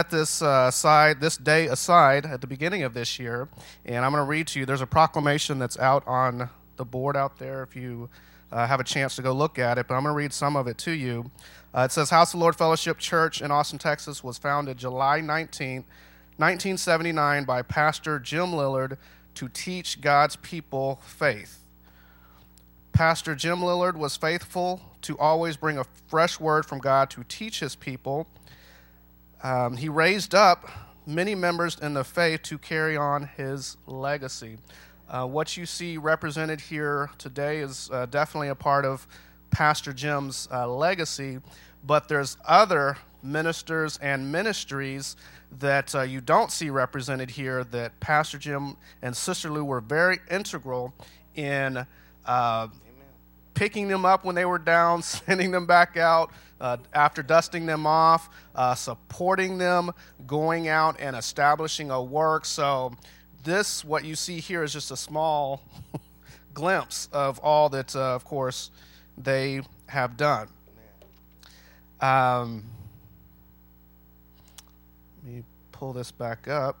this day aside at the beginning of this year, and I'm going to read to you. There's a proclamation that's out on the board out there if you have a chance to go look at it, but I'm going to read some of it to you. It says, House of the Lord Fellowship Church in Austin, Texas was founded July 19th, 1979 by Pastor Jim Lillard to teach God's people faith. Pastor Jim Lillard was faithful to always bring a fresh word from God to teach his people. He raised up many members in the faith to carry on his legacy. What you see represented here today is definitely a part of Pastor Jim's legacy, but there's other ministers and ministries that you don't see represented here that Pastor Jim and Sister Lou were very integral in picking them up when they were down, sending them back out after dusting them off, supporting them, going out and establishing a work. So this, what you see here, is just a small glimpse of all that, of course, they have done. Let me pull this back up.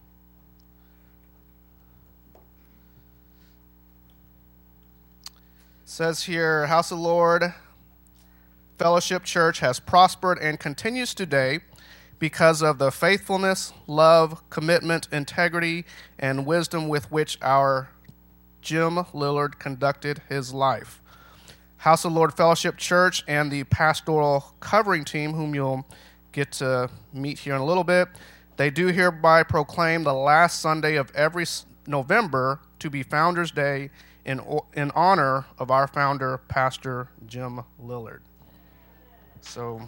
It says here, House of the Lord Fellowship Church has prospered and continues today because of the faithfulness, love, commitment, integrity, and wisdom with which our Jim Lillard conducted his life. House of the Lord Fellowship Church and the pastoral covering team, whom you'll get to meet here in a little bit, they do hereby proclaim the last Sunday of every November to be Founders Day in honor of our founder, Pastor Jim Lillard. So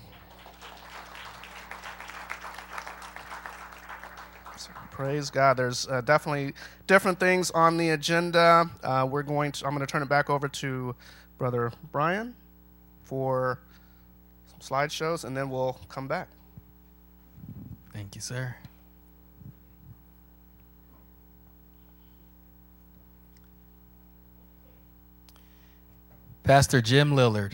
praise God. There's definitely different things on the agenda. I'm going to turn it back over to Brother Brian for some slideshows, and then we'll come back. Thank you, sir. Pastor Jim Lillard.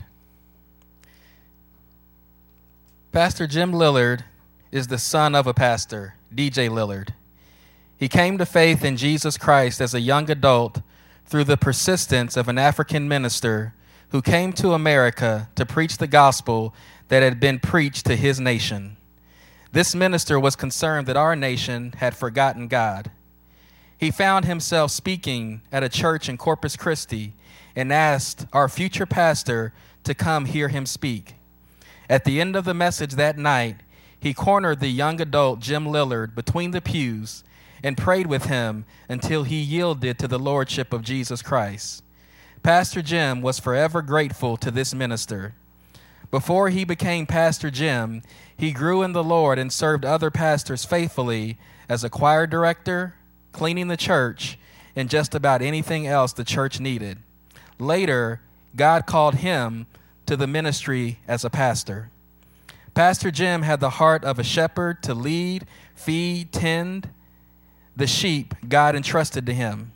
Pastor Jim Lillard is the son of a pastor, D.J. Lillard. He came to faith in Jesus Christ as a young adult through the persistence of an African minister who came to America to preach the gospel that had been preached to his nation. This minister was concerned that our nation had forgotten God. He found himself speaking at a church in Corpus Christi and asked our future pastor to come hear him speak. At the end of the message that night, he cornered the young adult Jim Lillard between the pews and prayed with him until he yielded to the lordship of Jesus Christ. Pastor Jim was forever grateful to this minister. Before he became Pastor Jim, he grew in the Lord and served other pastors faithfully as a choir director, cleaning the church, and just about anything else the church needed. Later, God called him to the ministry as a pastor. Pastor Jim had the heart of a shepherd to lead, feed, tend the sheep God entrusted to him.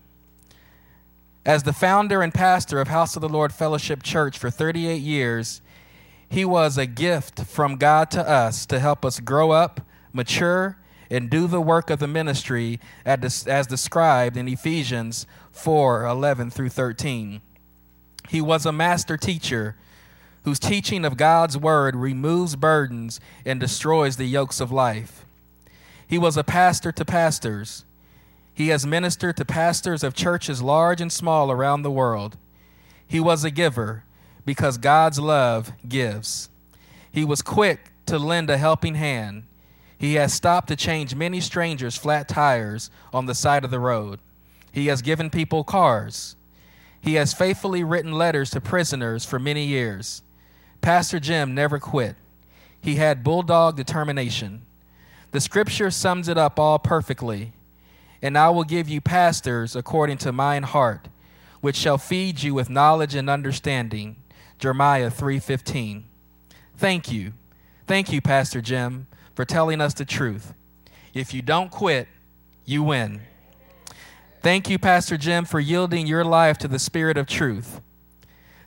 As the founder and pastor of House of the Lord Fellowship Church for 38 years, he was a gift from God to us to help us grow up, mature, and do the work of the ministry as described in Ephesians 4:11 through 13. He was a master teacher whose teaching of God's word removes burdens and destroys the yokes of life. He was a pastor to pastors. He has ministered to pastors of churches large and small around the world. He was a giver because God's love gives. He was quick to lend a helping hand. He has stopped to change many strangers' flat tires on the side of the road. He has given people cars. He has faithfully written letters to prisoners for many years. Pastor Jim never quit. He had bulldog determination. The scripture sums it up all perfectly. And I will give you pastors according to mine heart, which shall feed you with knowledge and understanding. Jeremiah 3:15. Thank you. Thank you, Pastor Jim, for telling us the truth. If you don't quit, you win. Thank you, Pastor Jim, for yielding your life to the Spirit of truth.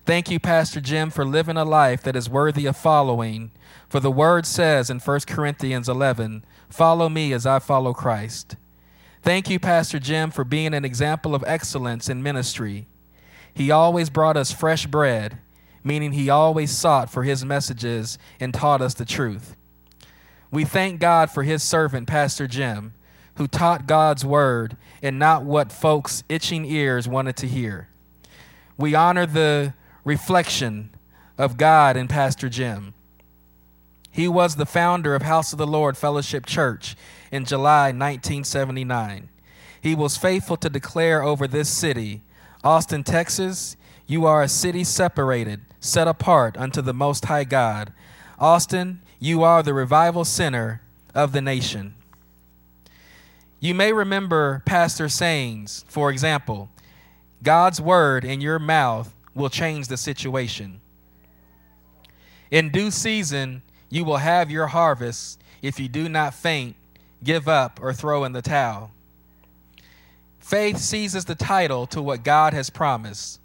Thank you, Pastor Jim, for living a life that is worthy of following. For the word says in 1 Corinthians 11, follow me as I follow Christ. Thank you, Pastor Jim, for being an example of excellence in ministry. He always brought us fresh bread, meaning he always sought for his messages and taught us the truth. We thank God for his servant, Pastor Jim, who taught God's word and not what folks' itching ears wanted to hear. We honor the reflection of God in Pastor Jim. He was the founder of House of the Lord Fellowship Church in July 1979. He was faithful to declare over this city, Austin, Texas, you are a city separated, set apart unto the Most High God. Austin, you are the revival center of the nation. You may remember pastor sayings, for example, God's word in your mouth will change the situation. In due season, you will have your harvest if you do not faint, give up, or throw in the towel. Faith seizes the title to what God has promised.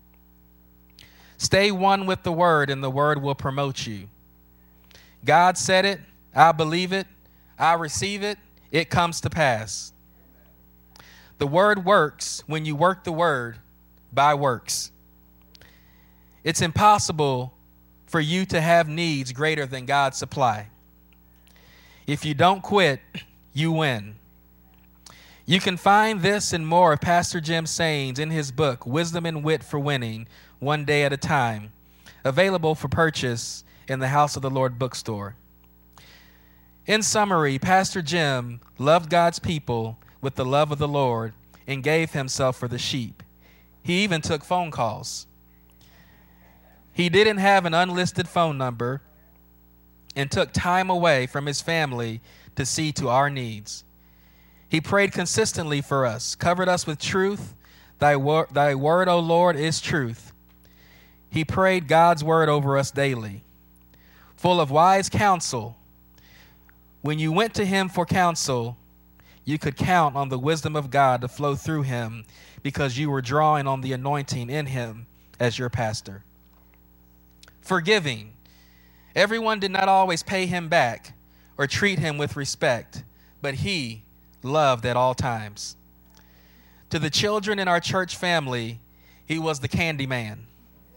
Stay one with the word, and the word will promote you. God said it, I believe it, I receive it, it comes to pass. The word works when you work the word by works. It's impossible for you to have needs greater than God's supply. If you don't quit, you win. You can find this and more of Pastor Jim's sayings in his book, Wisdom and Wit for Winning, One Day at a Time, available for purchase in the House of the Lord bookstore. In summary, Pastor Jim loved God's people with the love of the Lord and gave himself for the sheep. He even took phone calls. He didn't have an unlisted phone number and took time away from his family to see to our needs. He prayed consistently for us, covered us with truth. Thy word, O Lord, is truth. He prayed God's word over us daily, full of wise counsel. When you went to him for counsel, you could count on the wisdom of God to flow through him because you were drawing on the anointing in him as your pastor. Forgiving. Everyone did not always pay him back or treat him with respect, but he loved at all times. To the children in our church family, he was the candy man.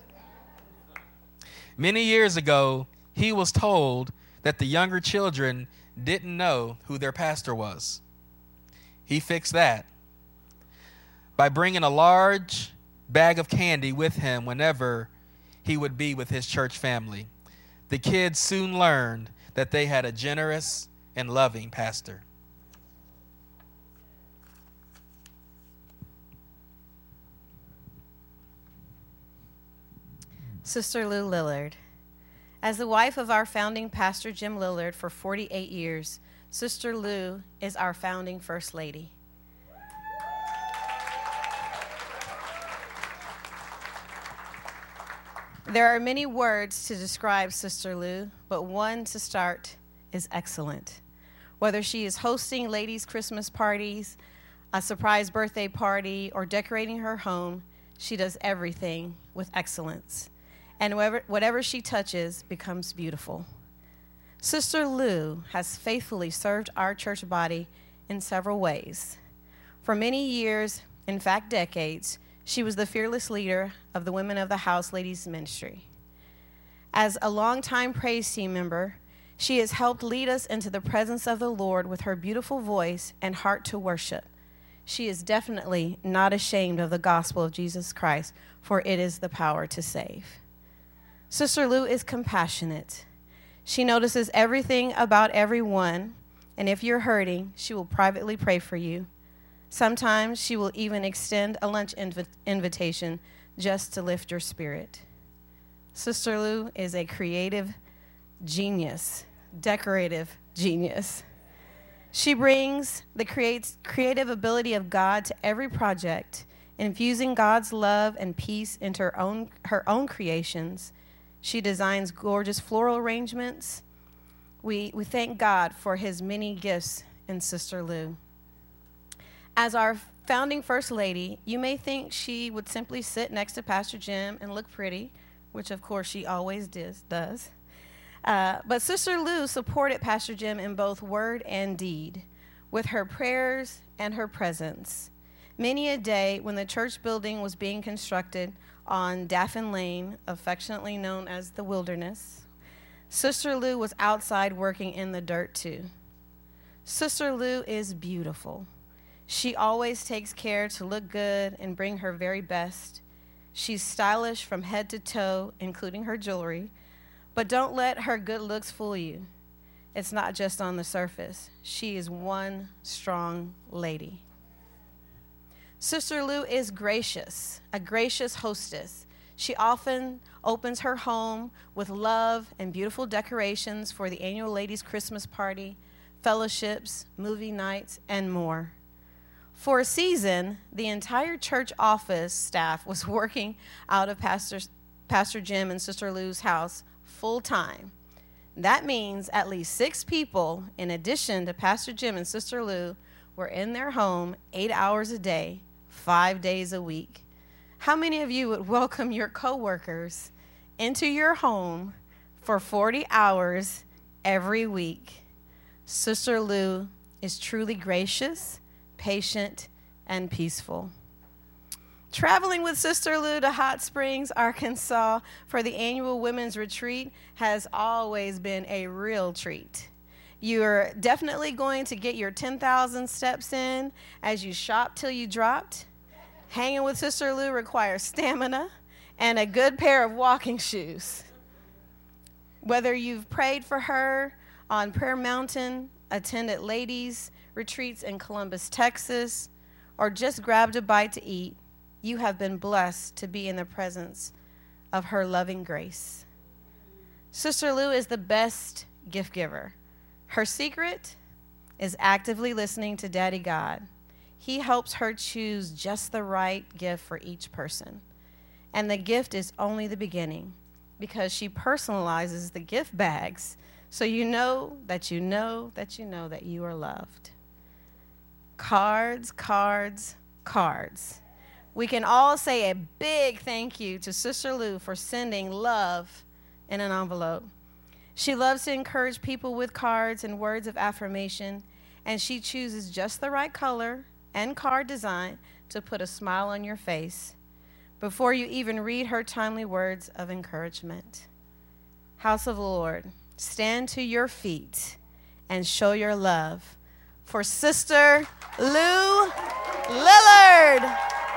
Many years ago, he was told that the younger children didn't know who their pastor was. He fixed that by bringing a large bag of candy with him whenever he would be with his church family. The kids soon learned that they had a generous and loving pastor. Sister Lou Lillard. As the wife of our founding pastor, Jim Lillard, for 48 years, Sister Lou is our founding First Lady. There are many words to describe Sister Lou, but one to start is excellent. Whether she is hosting ladies' Christmas parties, a surprise birthday party, or decorating her home, she does everything with excellence. And whatever she touches becomes beautiful. Sister Lou has faithfully served our church body in several ways. For many years, in fact decades, she was the fearless leader of the Women of the House Ladies Ministry. As a longtime praise team member, she has helped lead us into the presence of the Lord with her beautiful voice and heart to worship. She is definitely not ashamed of the gospel of Jesus Christ, for it is the power to save. Sister Lou is compassionate. She notices everything about everyone, and if you're hurting, she will privately pray for you. Sometimes she will even extend a lunch invitation just to lift your spirit. Sister Lou is a creative genius, decorative genius. She brings the creative ability of God to every project, infusing God's love and peace into her own creations. She designs gorgeous floral arrangements. We thank God for his many gifts in Sister Lou. As our founding First Lady, you may think she would simply sit next to Pastor Jim and look pretty, which of course she always does. But Sister Lou supported Pastor Jim in both word and deed, with her prayers and her presence. Many a day when the church building was being constructed on Daffin Lane, affectionately known as the Wilderness, Sister Lou was outside working in the dirt too. Sister Lou is beautiful. She always takes care to look good and bring her very best. She's stylish from head to toe, including her jewelry. But don't let her good looks fool you. It's not just on the surface. She is one strong lady. Sister Lou is gracious, a gracious hostess. She often opens her home with love and beautiful decorations for the annual ladies' Christmas party, fellowships, movie nights, and more. For a season, the entire church office staff was working out of Pastor Jim and Sister Lou's house full time. That means at least 6 people, in addition to Pastor Jim and Sister Lou, were in their home 8 hours a day, 5 days a week. How many of you would welcome your coworkers into your home for 40 hours every week? Sister Lou is truly gracious, patient, and peaceful. Traveling with Sister Lou to Hot Springs, Arkansas for the annual women's retreat has always been a real treat. You're definitely going to get your 10,000 steps in as you shop till you dropped. Hanging with Sister Lou requires stamina and a good pair of walking shoes. Whether you've prayed for her on Prayer Mountain, attended ladies' retreats in Columbus, Texas, or just grabbed a bite to eat, you have been blessed to be in the presence of her loving grace. Sister Lou is the best gift giver. Her secret is actively listening to Daddy God. He helps her choose just the right gift for each person. And the gift is only the beginning, because she personalizes the gift bags so you know that you know that you know that you are loved. Cards, cards, cards. We can all say a big thank you to Sister Lou for sending love in an envelope. She loves to encourage people with cards and words of affirmation, and she chooses just the right color and card design to put a smile on your face before you even read her timely words of encouragement. House of the Lord, stand to your feet and show your love for Sister Lou Lillard.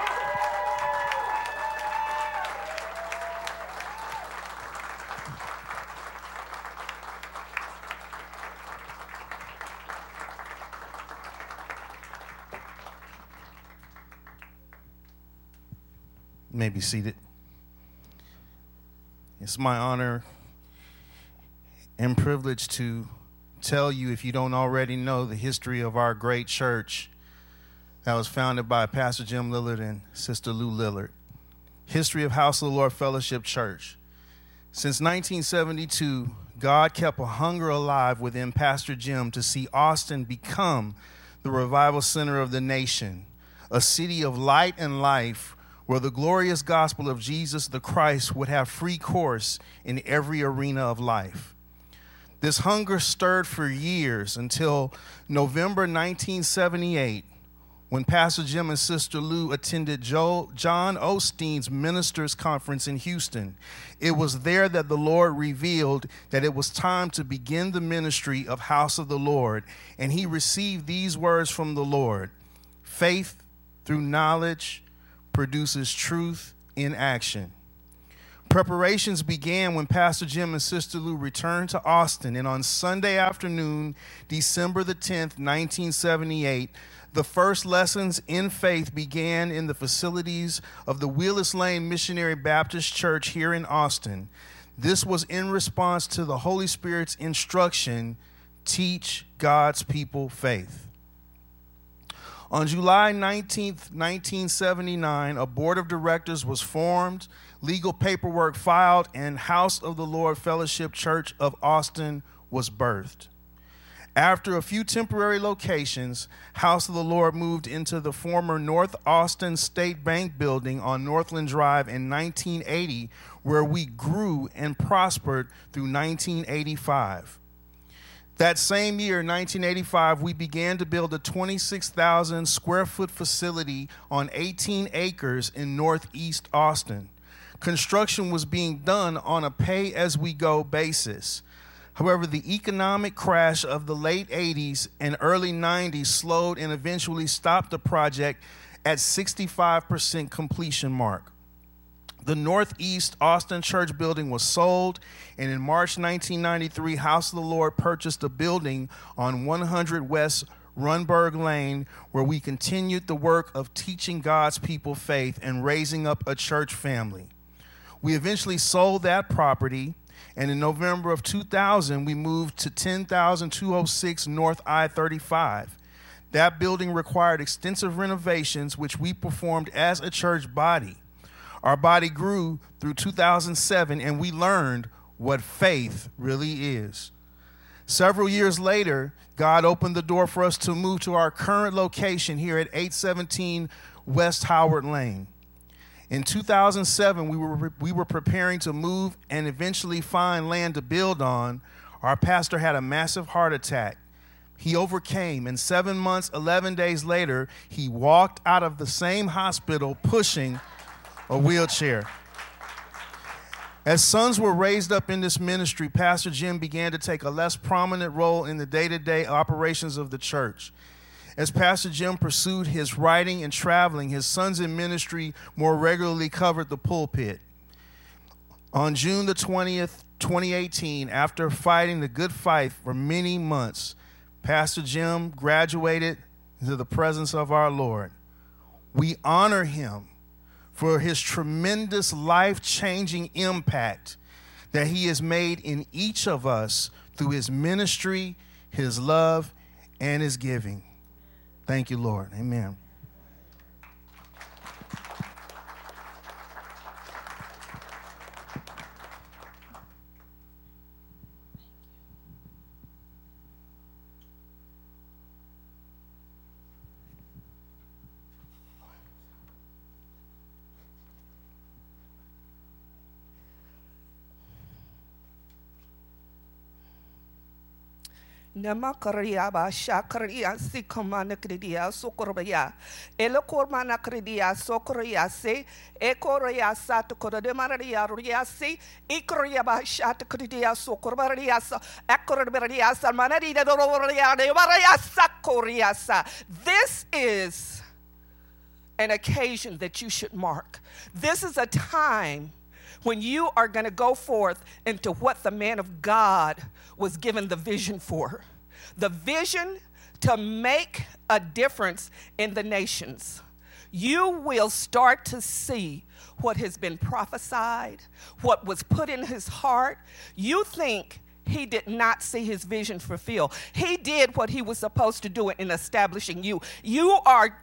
You may be seated. It's my honor and privilege to tell you, if you don't already know, the history of our great church that was founded by Pastor Jim Lillard and Sister Lou Lillard. History of House of the Lord Fellowship Church. Since 1972, God kept a hunger alive within Pastor Jim to see Austin become the revival center of the nation, a city of light and life, where the glorious gospel of Jesus the Christ would have free course in every arena of life. This hunger stirred for years until November 1978, when Pastor Jim and Sister Lou attended John Osteen's Ministers Conference in Houston. It was there that the Lord revealed that it was time to begin the ministry of House of the Lord, and he received these words from the Lord: faith through knowledge produces truth in action. Preparations began when Pastor Jim and Sister Lou returned to Austin, and on Sunday afternoon, December the 10th, 1978, the first lessons in faith began in the facilities of the Wheelers Lane Missionary Baptist Church here in Austin. This was in response to the Holy Spirit's instruction, teach God's people faith. On July 19th, 1979, a board of directors was formed, legal paperwork filed, and House of the Lord Fellowship Church of Austin was birthed. After a few temporary locations, House of the Lord moved into the former North Austin State Bank building on Northland Drive in 1980, where we grew and prospered through 1985. That same year, 1985, we began to build a 26,000 square foot facility on 18 acres in Northeast Austin. Construction was being done on a pay-as-we-go basis. However, the economic crash of the late 80s and early 90s slowed and eventually stopped the project at 65% completion mark. The Northeast Austin Church building was sold, and in March 1993, House of the Lord purchased a building on 100 West Runberg Lane, where we continued the work of teaching God's people faith and raising up a church family. We eventually sold that property, and in November of 2000, we moved to 10,206 North I-35. That building required extensive renovations, which we performed as a church body. Our body grew through 2007, and we learned what faith really is. Several years later, God opened the door for us to move to our current location here at 817 West Howard Lane. In 2007, we were preparing to move and eventually find land to build on. Our pastor had a massive heart attack. He overcame, and 7 months, 11 days later, he walked out of the same hospital pushing a wheelchair. As sons were raised up in this ministry, Pastor Jim began to take a less prominent role in the day-to-day operations of the church. As Pastor Jim pursued his writing and traveling, his sons in ministry more regularly covered the pulpit. On June the 20th, 2018, after fighting the good fight for many months, Pastor Jim graduated into the presence of our Lord. We honor him for his tremendous life-changing impact that he has made in each of us through his ministry, his love, and his giving. Thank you, Lord. Amen. Nama Korea ba Shakaria Sikomana Kridia Sokorabaya Elokormana Kridia Sokoria se Ekoria Satukora de Maria Riasi Ikoria ba Shatakridia Sokorabariasa Akorabariasa Manarida Dororia de Mariasa Koriasa. This is an occasion that you should mark. This is a time when you are going to go forth into what the man of God was given the vision for. The vision to make a difference in the nations. You will start to see what has been prophesied, what was put in his heart. You think he did not see his vision fulfilled. He did what he was supposed to do in establishing you. You are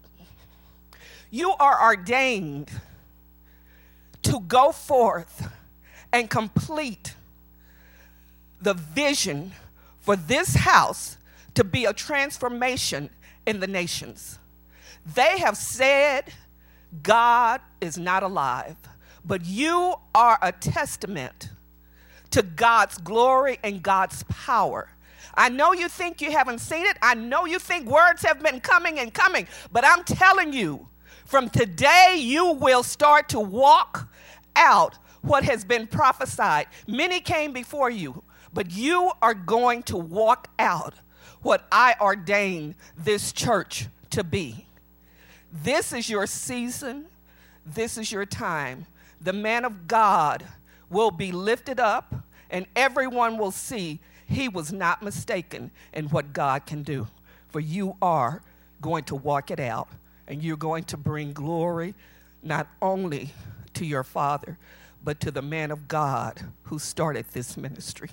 ordained to go forth and complete the vision for this house to be a transformation in the nations. They have said God is not alive, but you are a testament to God's glory and God's power. I know you think you haven't seen it. I know you think words have been coming and coming, but I'm telling you, from today you will start to walk out what has been prophesied. Many came before you, but you are going to walk out what I ordained this church to be. This is your season. This is your time. The man of God will be lifted up, and everyone will see he was not mistaken in what God can do. For you are going to walk it out, and you're going to bring glory not only to your Father, but to the man of God who started this ministry.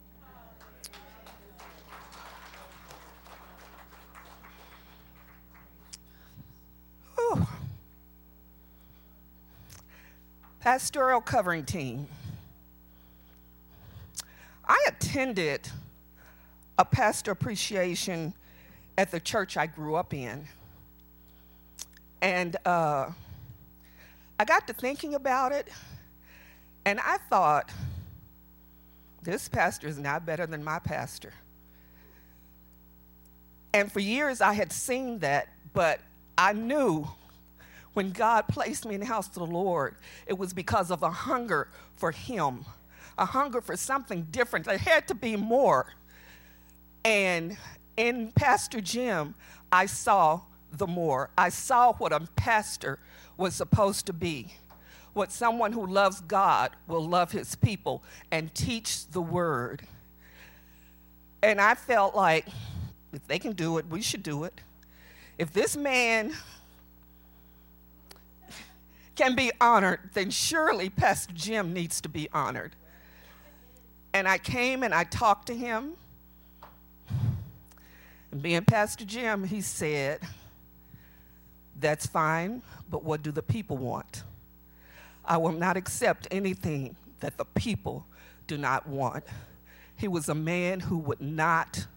Whew. Pastoral covering team. I attended a pastor appreciation at the church I grew up in. And I got to thinking about it, and I thought, this pastor is not better than my pastor. And for years I had seen that, but I knew when God placed me in the house of the Lord, it was because of a hunger for him, a hunger for something different. There had to be more. And in Pastor Jim, I saw the more. I saw what a pastor was supposed to be, what someone who loves God will love his people and teach the word. And I felt like, if they can do it, we should do it. If this man can be honored, then surely Pastor Jim needs to be honored. And I came and I talked to him. And being Pastor Jim, he said, that's fine, but what do the people want? I will not accept anything that the people do not want. He was a man who would not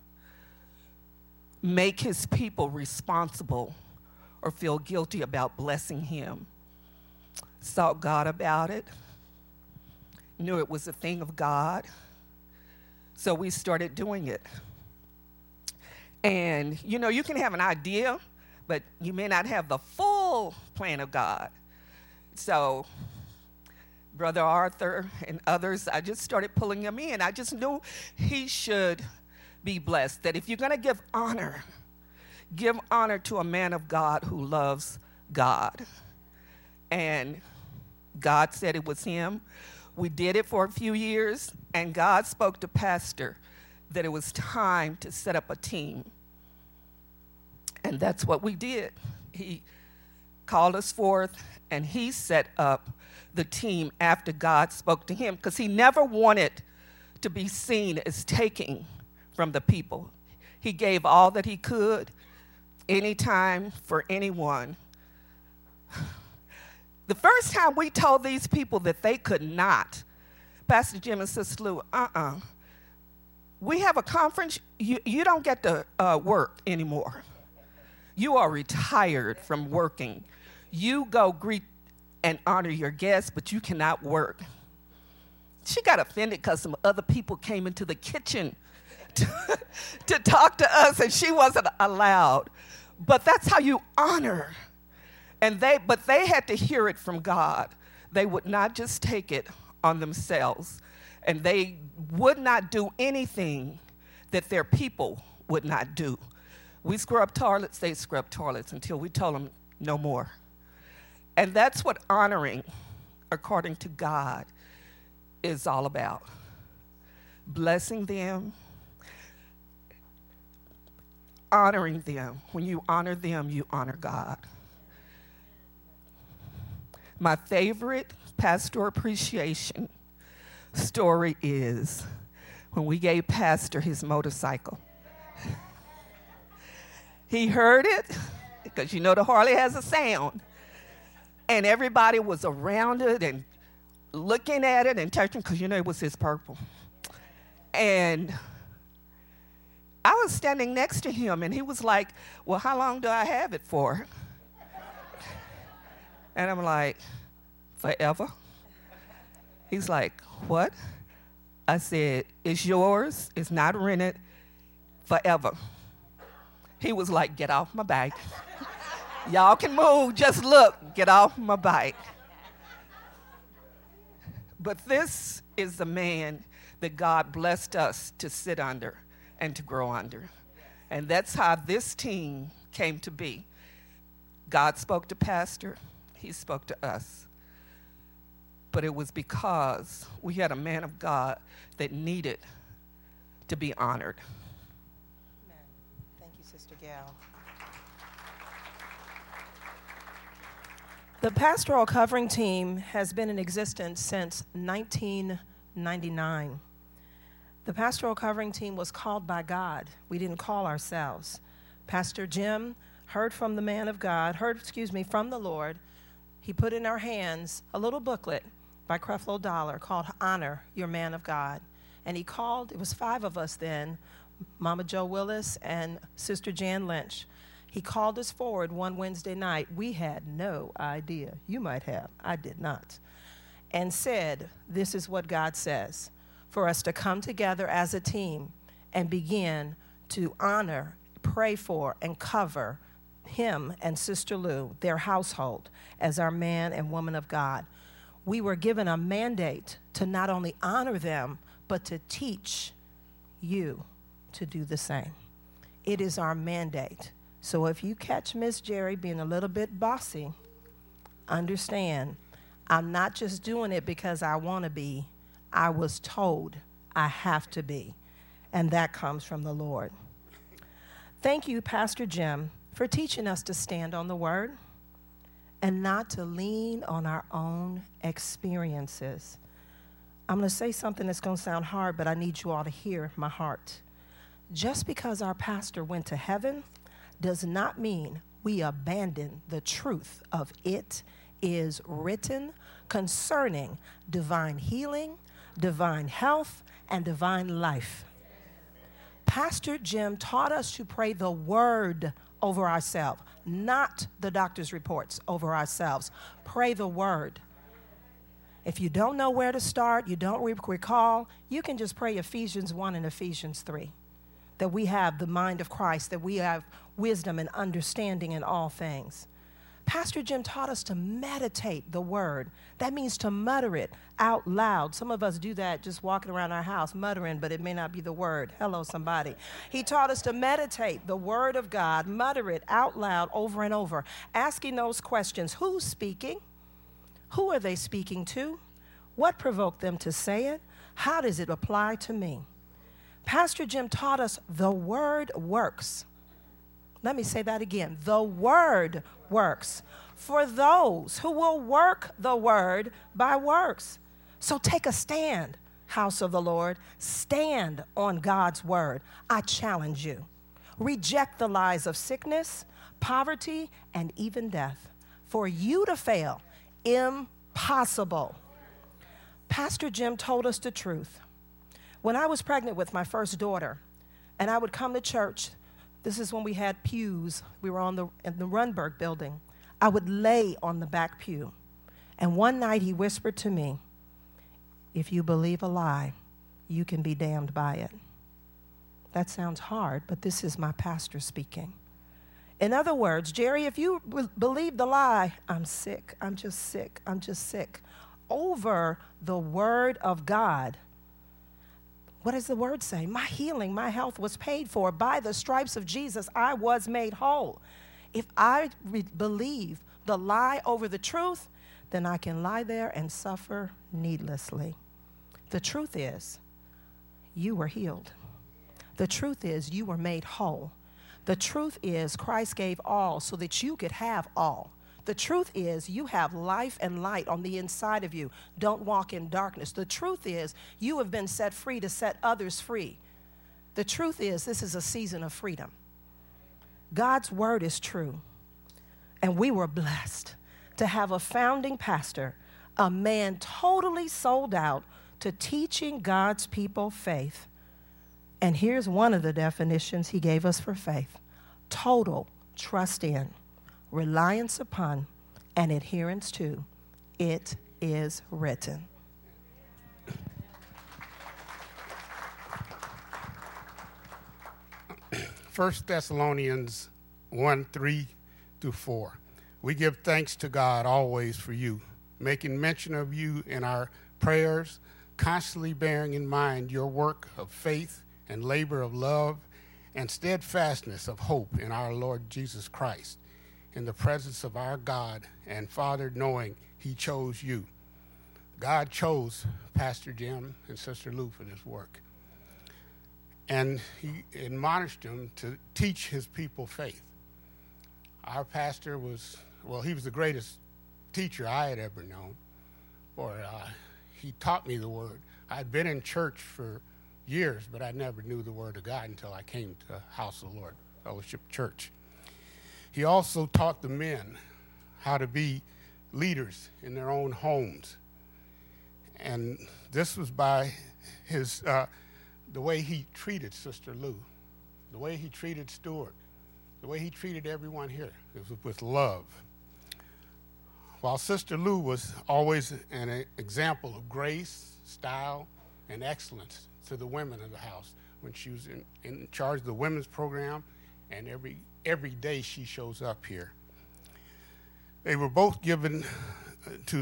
make his people responsible or feel guilty about blessing him. Sought God about it, knew it was a thing of God, so we started doing it. And, you know, you can have an idea, but you may not have the full plan of God. So Brother Arthur and others, I just started pulling them in. I just knew he should be blessed, that if you're going to give honor to a man of God who loves God. And God said it was him. We did it for a few years, and God spoke to Pastor that it was time to set up a team. And that's what we did. He called us forth, and he set up the team after God spoke to him, because he never wanted to be seen as taking from the people. He gave all that he could, anytime, for anyone. The first time we told these people that they could not, Pastor Jim and Sister Lou, we have a conference, you don't get to work anymore. You are retired from working. You go greet and honor your guests, but you cannot work. She got offended because some other people came into the kitchen to talk to us, and she wasn't allowed. But that's how you honor. But they had to hear it from God. They would not just take it on themselves, and they would not do anything that their people would not do. We scrub toilets, they scrub toilets until we told them no more. And that's what honoring, according to God, is all about. Blessing them, honoring them. When you honor them, you honor God. My favorite pastor appreciation story is when we gave Pastor his motorcycle. He heard it, because you know the Harley has a sound, and everybody was around it and looking at it and touching, because you know it was his purple. And I was standing next to him, and he was like, well, how long do I have it for? And I'm like, forever? He's like, what? I said, it's yours, it's not rented, forever. He was like, get off my bike. Y'all can move, just look, get off my bike. But this is the man that God blessed us to sit under and to grow under. And that's how this team came to be. God spoke to Pastor, he spoke to us. But it was because we had a man of God that needed to be honored. Amen. Thank you, Sister Gail. The Pastoral Covering Team has been in existence since 1999. The Pastoral Covering Team was called by God. We didn't call ourselves. Pastor Jim heard from the man of God, from the Lord. He put in our hands a little booklet by Creflo Dollar called Honor Your Man of God. And he called, it was 5 of us then, Mama Jo Willis and Sister Jan Lynch. He called us forward one Wednesday night. We had no idea. You might have. I did not. And said, this is what God says, for us to come together as a team and begin to honor, pray for, and cover him and Sister Lou, their household, as our man and woman of God. We were given a mandate to not only honor them, but to teach you to do the same. It is our mandate. So if you catch Miss Jerry being a little bit bossy, understand, I'm not just doing it because I want to be. I was told I have to be, and that comes from the Lord. Thank you, Pastor Jim, for teaching us to stand on the word and not to lean on our own experiences. I'm going to say something that's going to sound hard, but I need you all to hear my heart. Just because our pastor went to heaven does not mean we abandon the truth of it is written concerning divine healing, divine health, and divine life. Pastor Jim taught us to pray the word over ourselves, not the doctor's reports over ourselves. Pray the word. If you don't know where to start, you don't recall, you can just pray Ephesians 1 and Ephesians 3. That we have the mind of Christ, that we have wisdom and understanding in all things. Pastor Jim taught us to meditate the word. That means to mutter it out loud. Some of us do that just walking around our house muttering, but it may not be the word. Hello, somebody. He taught us to meditate the word of God, mutter it out loud over and over, asking those questions. Who's speaking? Who are they speaking to? What provoked them to say it? How does it apply to me? Pastor Jim taught us the word works. Let me say that again. The word works for those who will work the word by works. So take a stand, house of the Lord. Stand on God's word. I challenge you. Reject the lies of sickness, poverty, and even death. For you to fail, impossible. Pastor Jim told us the truth. When I was pregnant with my first daughter, and I would come to church, this is when we had pews. We were in the Runberg building. I would lay on the back pew. And one night he whispered to me, if you believe a lie, you can be damned by it. That sounds hard, but this is my pastor speaking. In other words, Jerry, if you believe the lie, I'm sick, I'm just sick, I'm just sick, over the word of God, what does the word say? My healing, my health was paid for. By the stripes of Jesus, I was made whole. If I believe the lie over the truth, then I can lie there and suffer needlessly. The truth is, you were healed. The truth is, you were made whole. The truth is, Christ gave all so that you could have all. The truth is, you have life and light on the inside of you. Don't walk in darkness. The truth is, you have been set free to set others free. The truth is, this is a season of freedom. God's word is true. And we were blessed to have a founding pastor, a man totally sold out to teaching God's people faith. And here's one of the definitions he gave us for faith: total trust in, reliance upon, and adherence to. It is written. 1 Thessalonians 1:3-4. We give thanks to God always for you, making mention of you in our prayers, constantly bearing in mind your work of faith and labor of love and steadfastness of hope in our Lord Jesus Christ, in the presence of our God and Father, knowing he chose you. God chose Pastor Jim and Sister Lou for this work. And he admonished them to teach his people faith. Our pastor was, he was the greatest teacher I had ever known. He taught me the word. I'd been in church for years, but I never knew the word of God until I came to House of the Lord Fellowship Church. He also taught the men how to be leaders in their own homes. And this was by his the way he treated Sister Lou. the way he treated Stuart, the way he treated everyone here. It was with love. While Sister Lou was always an example of grace, style, and excellence to the women of the house when she was in charge of the women's program, and every day she shows up here. They were both given to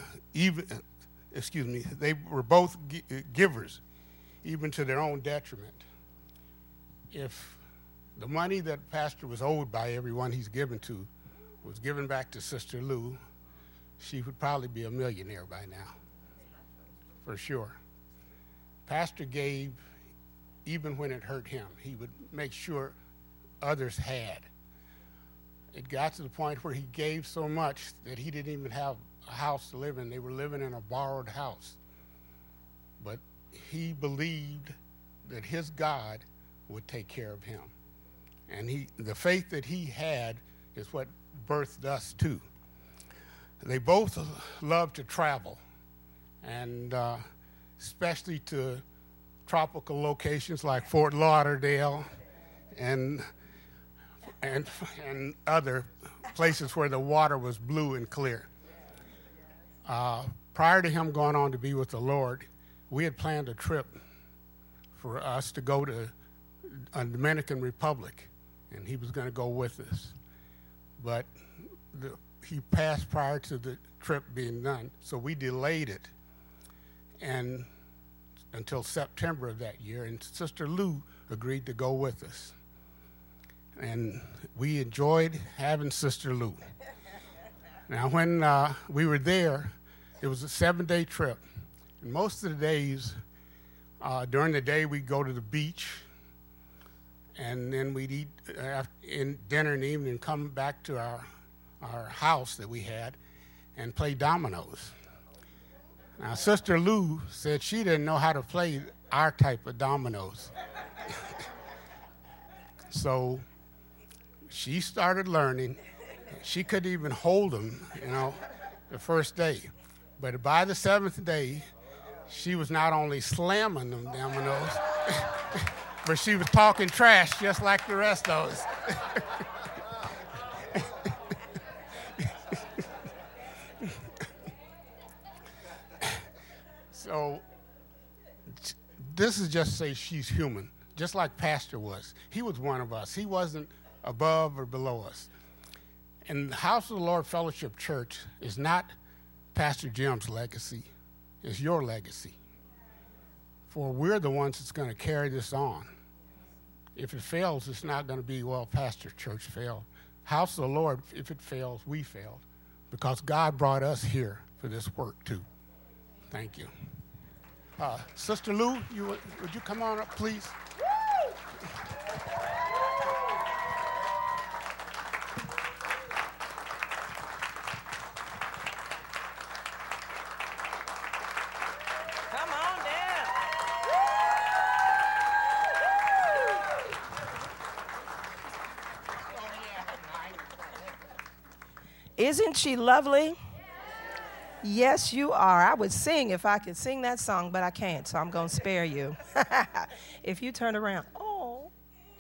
they were both givers, even to their own detriment. If the money that Pastor was owed by everyone he's given to was given back to Sister Lou, she would probably be a millionaire by now, for sure. Pastor gave even when it hurt him. He would make sure others had. It got to the point where he gave so much that he didn't even have a house to live in. They were living in a borrowed house. But he believed that his God would take care of him. And the faith that he had is what birthed us too. They both love to travel, and especially to tropical locations like Fort Lauderdale and other places where the water was blue and clear. Prior to him going on to be with the Lord, we had planned a trip for us to go to a Dominican Republic, and he was going to go with us. But he passed prior to the trip being done, so we delayed it and until September of that year, and Sister Lou agreed to go with us. And we enjoyed having Sister Lou. Now, when we were there, it was a 7-day trip. And most of the days, during the day, we'd go to the beach, and then we'd eat dinner in the evening and come back to our house that we had and play dominoes. Now, Sister Lou said she didn't know how to play our type of dominoes. So she started learning. She couldn't even hold them, the first day. But by the 7th day, she was not only slamming them dominoes, but she was talking trash just like the rest of us. So this is just to say she's human, just like Pastor was. He was one of us. He wasn't above or below us. And the House of the Lord Fellowship Church is not Pastor Jim's legacy. It's your legacy. For we're the ones that's going to carry this on. If it fails, it's not going to be, well, Pastor Church failed. House of the Lord, if it fails, we failed. Because God brought us here for this work too. Thank you. Sister Lou, would you come on up, please? Come on down. Isn't she lovely? Yes, you are. I would sing if I could sing that song, but I can't, so I'm going to spare you. If you turn around. Oh.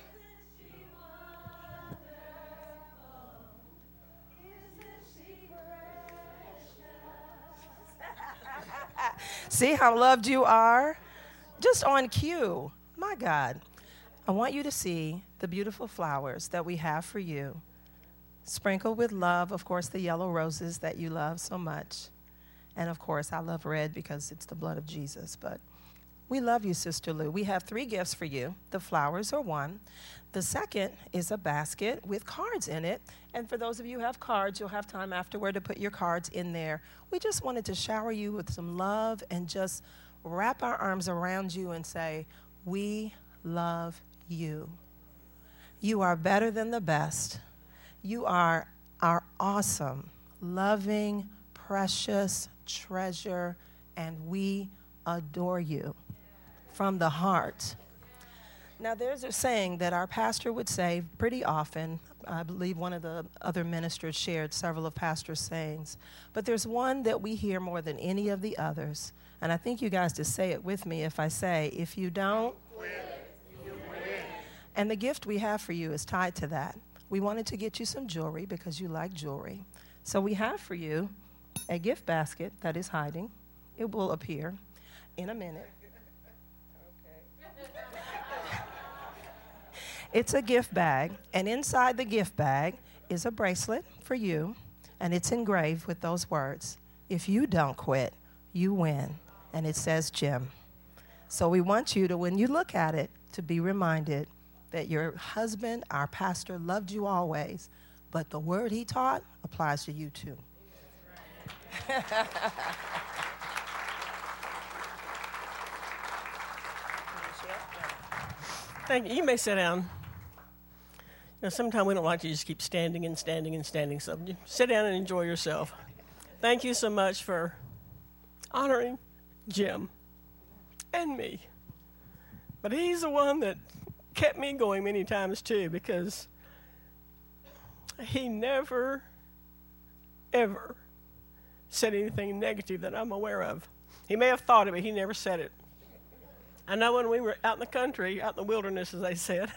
See how loved you are? Just on cue. My God. I want you to see the beautiful flowers that we have for you. Sprinkled with love, of course, the yellow roses that you love so much. And, of course, I love red because it's the blood of Jesus. But we love you, Sister Lou. We have 3 gifts for you. The flowers are one. The second is a basket with cards in it. And for those of you who have cards, you'll have time afterward to put your cards in there. We just wanted to shower you with some love and just wrap our arms around you and say, we love you. You are better than the best. You are our awesome, loving, precious treasure, and we adore you from the heart. Now, there's a saying that our pastor would say pretty often. I believe one of the other ministers shared several of pastor's sayings. But there's one that we hear more than any of the others. And I think you guys just say it with me if I say, if you don't quit, you win. And the gift we have for you is tied to that. We wanted to get you some jewelry because you like jewelry. So we have for you a gift basket that is hiding. It will appear in a minute. It's a gift bag, and inside the gift bag is a bracelet for you, and it's engraved with those words, "If you don't quit, you win." And it says Jim. So we want you to, when you look at it, to be reminded that your husband, our pastor, loved you always, but the word he taught applies to you too. Thank you. You may sit down. Sometimes we don't like to just keep standing and standing and standing, so you sit down and enjoy yourself. Thank you so much for honoring Jim and me. But he's the one that kept me going many times too, because he never, ever said anything negative that I'm aware of. He may have thought it, but he never said it. I know when we were out in the country, out in the wilderness, as they said,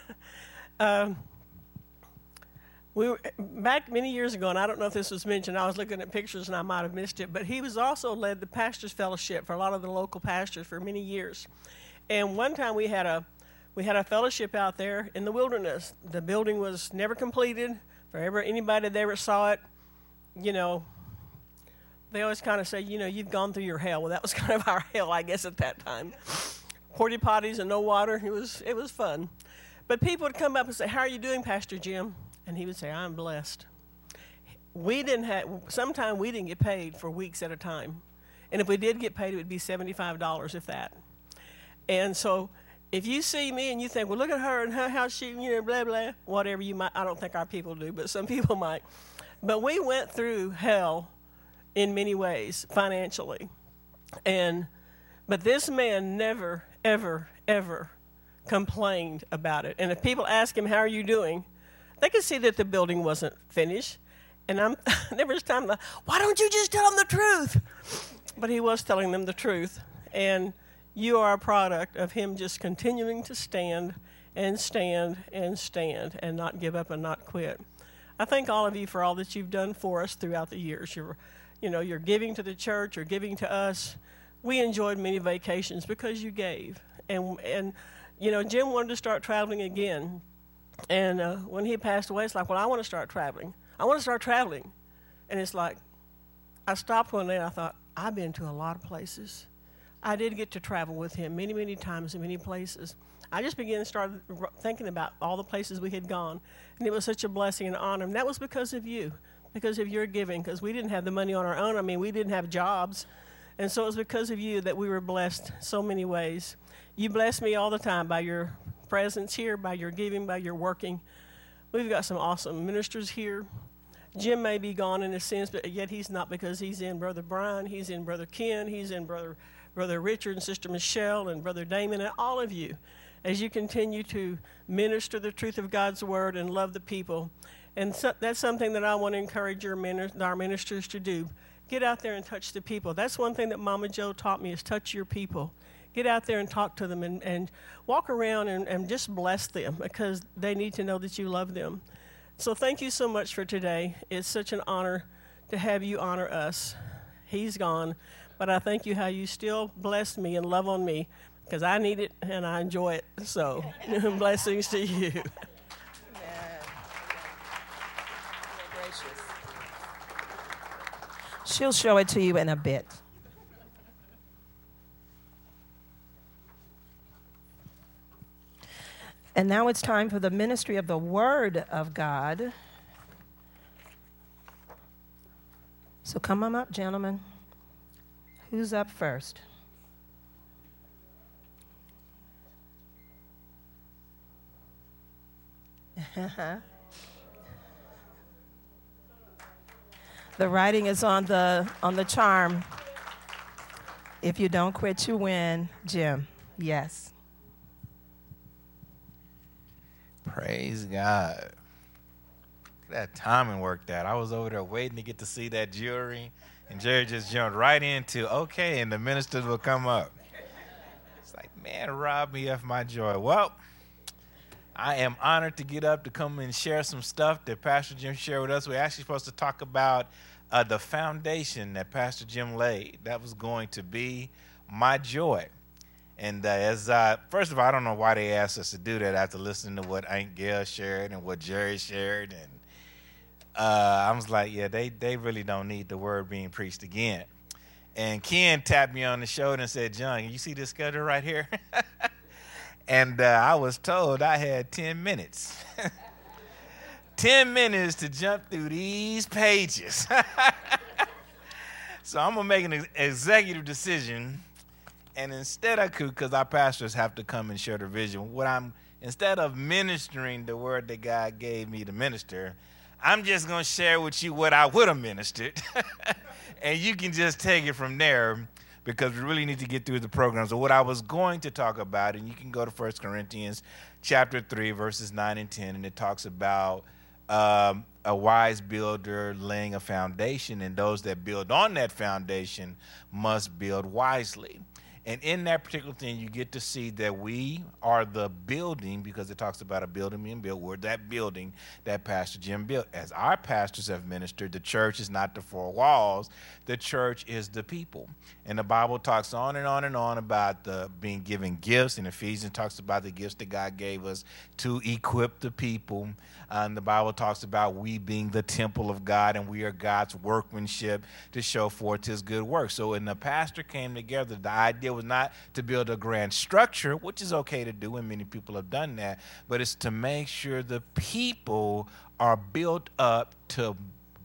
we were back many years ago, and I don't know if this was mentioned. I was looking at pictures, and I might have missed it. But he was also led the pastors' fellowship for a lot of the local pastors for many years. And one time we had a fellowship out there in the wilderness. The building was never completed. For anybody that ever saw it, you know, they always kind of say, you know, you've gone through your hell. Well, that was kind of our hell, I guess, at that time. Porta potties and no water. It was fun. But people would come up and say, "How are you doing, Pastor Jim?" And he would say, "I'm blessed." Sometimes we didn't get paid for weeks at a time. And if we did get paid, it would be $75, if that. And so if you see me and you think, well, look at her and how she, you know, blah, blah, whatever you might, I don't think our people do, but some people might. But we went through hell in many ways, financially. But this man never, ever, ever complained about it. And if people ask him, "How are you doing?" they could see that the building wasn't finished. And there was time, why don't you just tell them the truth? But he was telling them the truth. And you are a product of him just continuing to stand and stand and stand and not give up and not quit. I thank all of you for all that you've done for us throughout the years. You're giving to the church, you're giving to us. We enjoyed many vacations because you gave. And Jim wanted to start traveling again. And when he passed away, it's like, well, I want to start traveling. I want to start traveling. And it's like, I stopped one day and I thought, I've been to a lot of places. I did get to travel with him many, many times in many places. I just began to start thinking about all the places we had gone. And it was such a blessing and honor. And that was because of you, because of your giving, because we didn't have the money on our own. I mean, we didn't have jobs. And so it was because of you that we were blessed so many ways. You bless me all the time by your presence here, by your giving, by your working. We've got some awesome ministers here. Jim may be gone in a sense, but yet he's not, because he's in Brother Brian, he's in Brother Ken, he's in Brother Richard and Sister Michelle and Brother Damon, and all of you, as you continue to minister the truth of God's word and love the people. And so that's something that I want to encourage our ministers to do. Get out there and touch the people. That's one thing that Mama Jo taught me, is touch your people. Get out there and talk to them and walk around and just bless them, because they need to know that you love them. So thank you so much for today. It's such an honor to have you honor us. He's gone, but I thank you how you still bless me and love on me, because I need it and I enjoy it. So blessings to you. Amen. You're gracious. She'll show it to you in a bit. And now it's time for the ministry of the Word of God. So come on up, gentlemen. Who's up first? The writing is on the charm. If you don't quit, you win. Jim, yes. Praise God. That timing worked out. I was over there waiting to get to see that jewelry, and Jerry just jumped right into, okay, and the ministers will come up. It's like, man, rob me of my joy. Well, I am honored to get up to come and share some stuff that Pastor Jim shared with us. We're actually supposed to talk about the foundation that Pastor Jim laid. That was going to be my joy. And first of all, I don't know why they asked us to do that after listening to what Aunt Gail shared and what Jerry shared. And I was like, yeah, they really don't need the word being preached again. And Ken tapped me on the shoulder and said, John, you see this schedule right here? And I was told I had 10 minutes. 10 minutes to jump through these pages. So I'm going to make an executive decision. And instead I could, because our pastors have to come and share the vision, instead of ministering the word that God gave me to minister, I'm just going to share with you what I would have ministered. And you can just take it from there, because we really need to get through the program. So what I was going to talk about, and you can go to 1 Corinthians chapter 3, verses 9 and 10, and it talks about a wise builder laying a foundation, and those that build on that foundation must build wisely. And in that particular thing, you get to see that we are the building, because it talks about a building being built. We're that building that Pastor Jim built. As our pastors have ministered, the church is not the four walls. The church is the people. And the Bible talks on and on and on about being given gifts. And Ephesians talks about the gifts that God gave us to equip the people. And the Bible talks about we being the temple of God, and we are God's workmanship to show forth his good work. So when the pastor came together, the idea was not to build a grand structure, which is okay to do, and many people have done that, but it's to make sure the people are built up to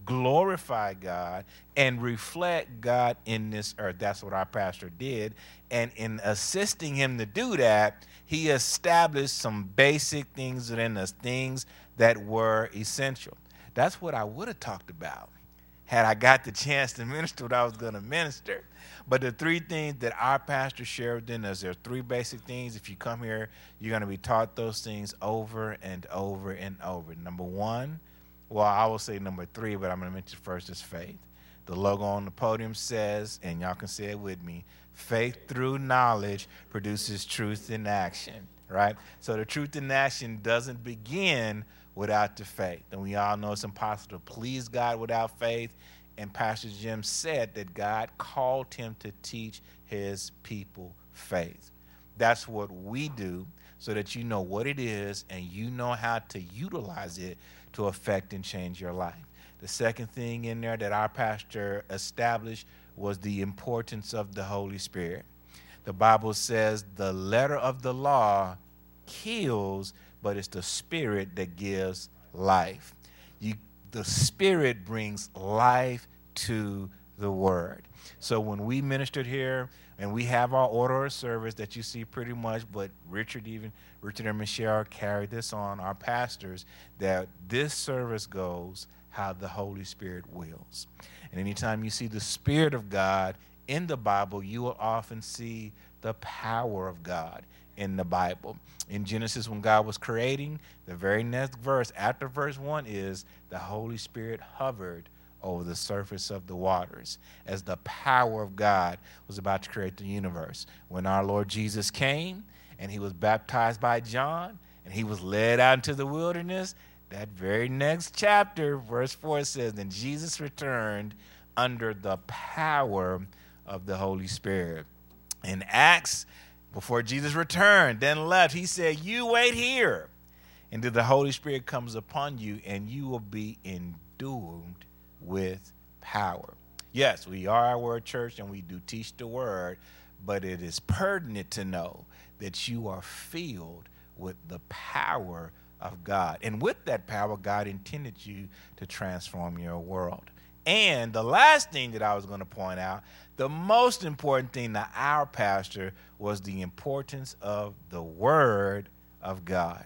glorify God and reflect God in this earth. That's what our pastor did. And in assisting him to do that, he established some basic things and the things that were essential. That's what I would have talked about had I got the chance to minister what I was going to minister. But the three things that our pastor shared with us, there are three basic things. If you come here, you're going to be taught those things over and over and over. Number one, well, I will say number three, but I'm going to mention first is faith. The logo on the podium says, and y'all can say it with me, faith through knowledge produces truth in action, right? So the truth in action doesn't begin without the faith. And we all know it's impossible to please God without faith. And Pastor Jim said that God called him to teach his people faith. That's what we do, so that you know what it is and you know how to utilize it to affect and change your life. The second thing in there that our pastor established was the importance of the Holy Spirit. The Bible says the letter of the law kills, but it's the Spirit that gives life. The Spirit brings life to the Word. So when we ministered here, and we have our order of service that you see pretty much, but Richard and Michelle carried this on, our pastors, that this service goes how the Holy Spirit wills. And anytime you see the Spirit of God in the Bible, you will often see the power of God in the Bible. In Genesis, when God was creating, the very next verse after verse 1 is the Holy Spirit hovered over the surface of the waters as the power of God was about to create the universe. When our Lord Jesus came and he was baptized by John and he was led out into the wilderness, that very next chapter, verse 4 says, then Jesus returned under the power of the Holy Spirit. In Acts, before Jesus returned, then left, he said, you wait here until the Holy Spirit comes upon you, and you will be endued with power. Yes, we are a word church, and we do teach the word, but it is pertinent to know that you are filled with the power of God. And with that power, God intended you to transform your world. And the last thing that I was going to point out, the most important thing to our pastor was the importance of the Word of God.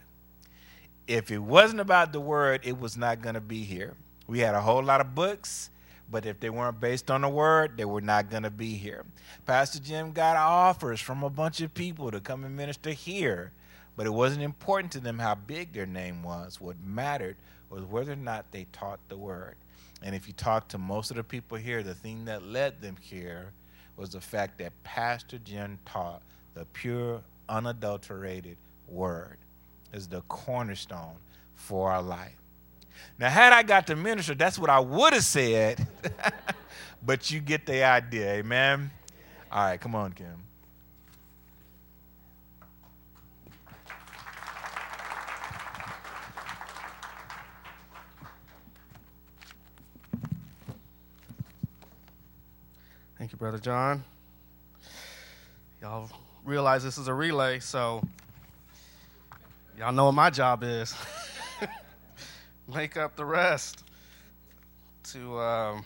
If it wasn't about the Word, it was not going to be here. We had a whole lot of books, but if they weren't based on the Word, they were not going to be here. Pastor Jim got offers from a bunch of people to come and minister here, but it wasn't important to them how big their name was. What mattered was whether or not they taught the Word. And if you talk to most of the people here, the thing that led them here was the fact that Pastor Jim taught the pure, unadulterated Word. is the cornerstone for our life. Now, had I got to minister, that's what I would have said, but you get the idea, amen? All right, come on, Kim. Thank you, Brother John. Y'all realize this is a relay, so y'all know what my job is. Make up the rest to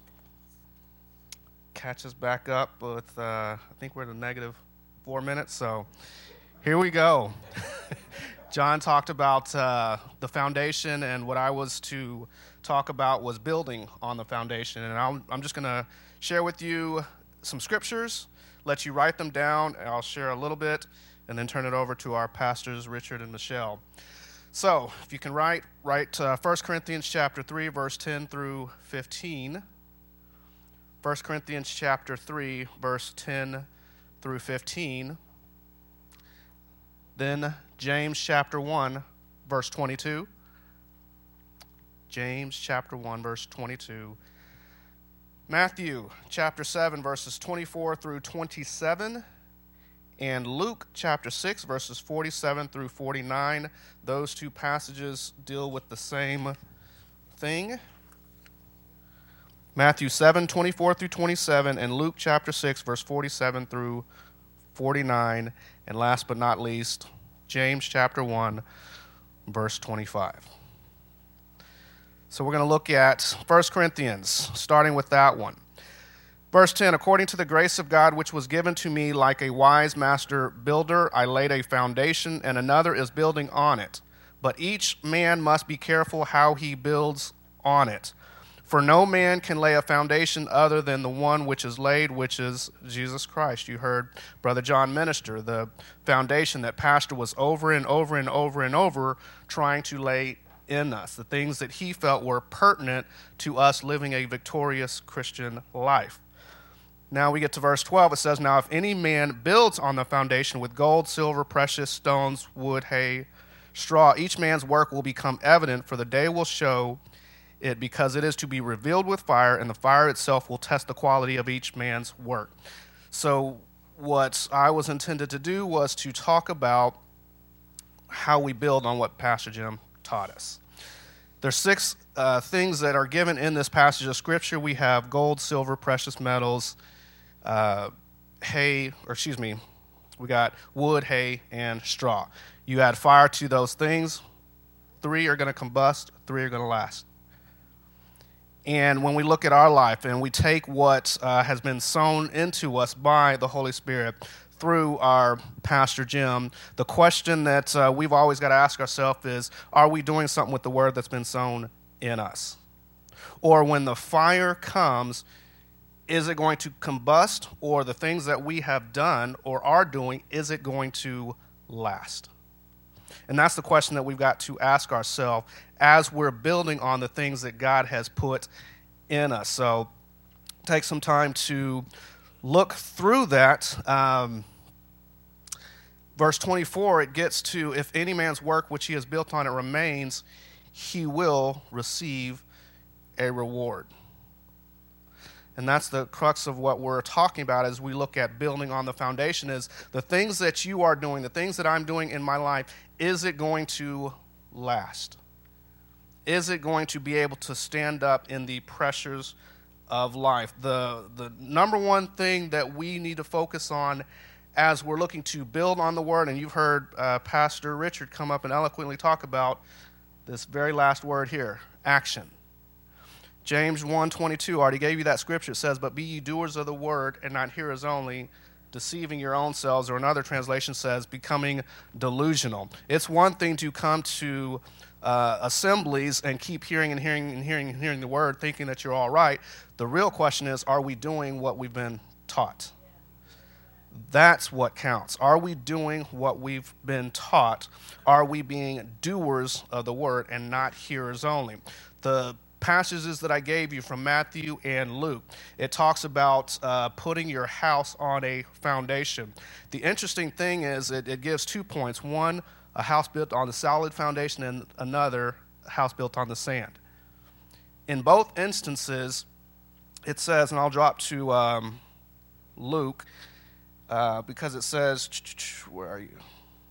catch us back up with, I think we're at a -4 minutes, so here we go. John talked about the foundation, and what I was to talk about was building on the foundation. And I'm just going to share with you some scriptures, let you write them down, and I'll share a little bit, and then turn it over to our pastors, Richard and Michelle. So, if you can write 1 Corinthians chapter 3, verse 10 through 15. 1 Corinthians chapter 3, verse 10 through 15. Then James chapter 1, verse 22. James chapter 1, verse 22. Matthew chapter 7, verses 24 through 27. And Luke chapter 6, verses 47 through 49. Those two passages deal with the same thing. Matthew 7, 24 through 27, and Luke chapter 6, verse 47 through 49. And last but not least, James chapter 1, verse 25. So we're going to look at 1 Corinthians, starting with that one. Verse 10, according to the grace of God which was given to me like a wise master builder, I laid a foundation, and another is building on it. But each man must be careful how he builds on it. For no man can lay a foundation other than the one which is laid, which is Jesus Christ. You heard Brother John minister, the foundation that Pastor was over and over and over and over trying to lay in us, the things that he felt were pertinent to us living a victorious Christian life. Now we get to verse 12. It says, now if any man builds on the foundation with gold, silver, precious stones, wood, hay, straw, each man's work will become evident, for the day will show it, because it is to be revealed with fire, and the fire itself will test the quality of each man's work. So what I was intended to do was to talk about how we build on what Pastor Jim taught us. There's 6 things that are given in this passage of Scripture. We have gold, silver, precious metals, we got wood, hay, and straw. You add fire to those things. 3 are going to combust, 3 are going to last. And when we look at our life and we take what has been sown into us by the Holy Spirit through our Pastor Jim, the question that we've always got to ask ourselves is, are we doing something with the word that's been sown in us? Or when the fire comes, is it going to combust, or the things that we have done or are doing, is it going to last? And that's the question that we've got to ask ourselves as we're building on the things that God has put in us. So take some time to look through that. Verse 24, it gets to, if any man's work which he has built on it remains, he will receive a reward. And that's the crux of what we're talking about as we look at building on the foundation, is the things that you are doing, the things that I'm doing in my life, is it going to last? Is it going to be able to stand up in the pressures of life? The number one thing that we need to focus on as we're looking to build on the word, and you've heard Pastor Richard come up and eloquently talk about this very last word here, action. James 1:22 already gave you that scripture. It says, but be ye doers of the word and not hearers only, deceiving your own selves, or another translation says, becoming delusional. It's one thing to come to assemblies and keep hearing and hearing and hearing and hearing the word, thinking that you're all right. The real question is, are we doing what we've been taught? That's what counts. Are we doing what we've been taught? Are we being doers of the word and not hearers only? The passages that I gave you from Matthew and Luke, it talks about putting your house on a foundation. The interesting thing is it gives 2 points. One, a house built on the solid foundation and another house built on the sand. In both instances, it says, and I'll drop to Luke, because it says, where are you?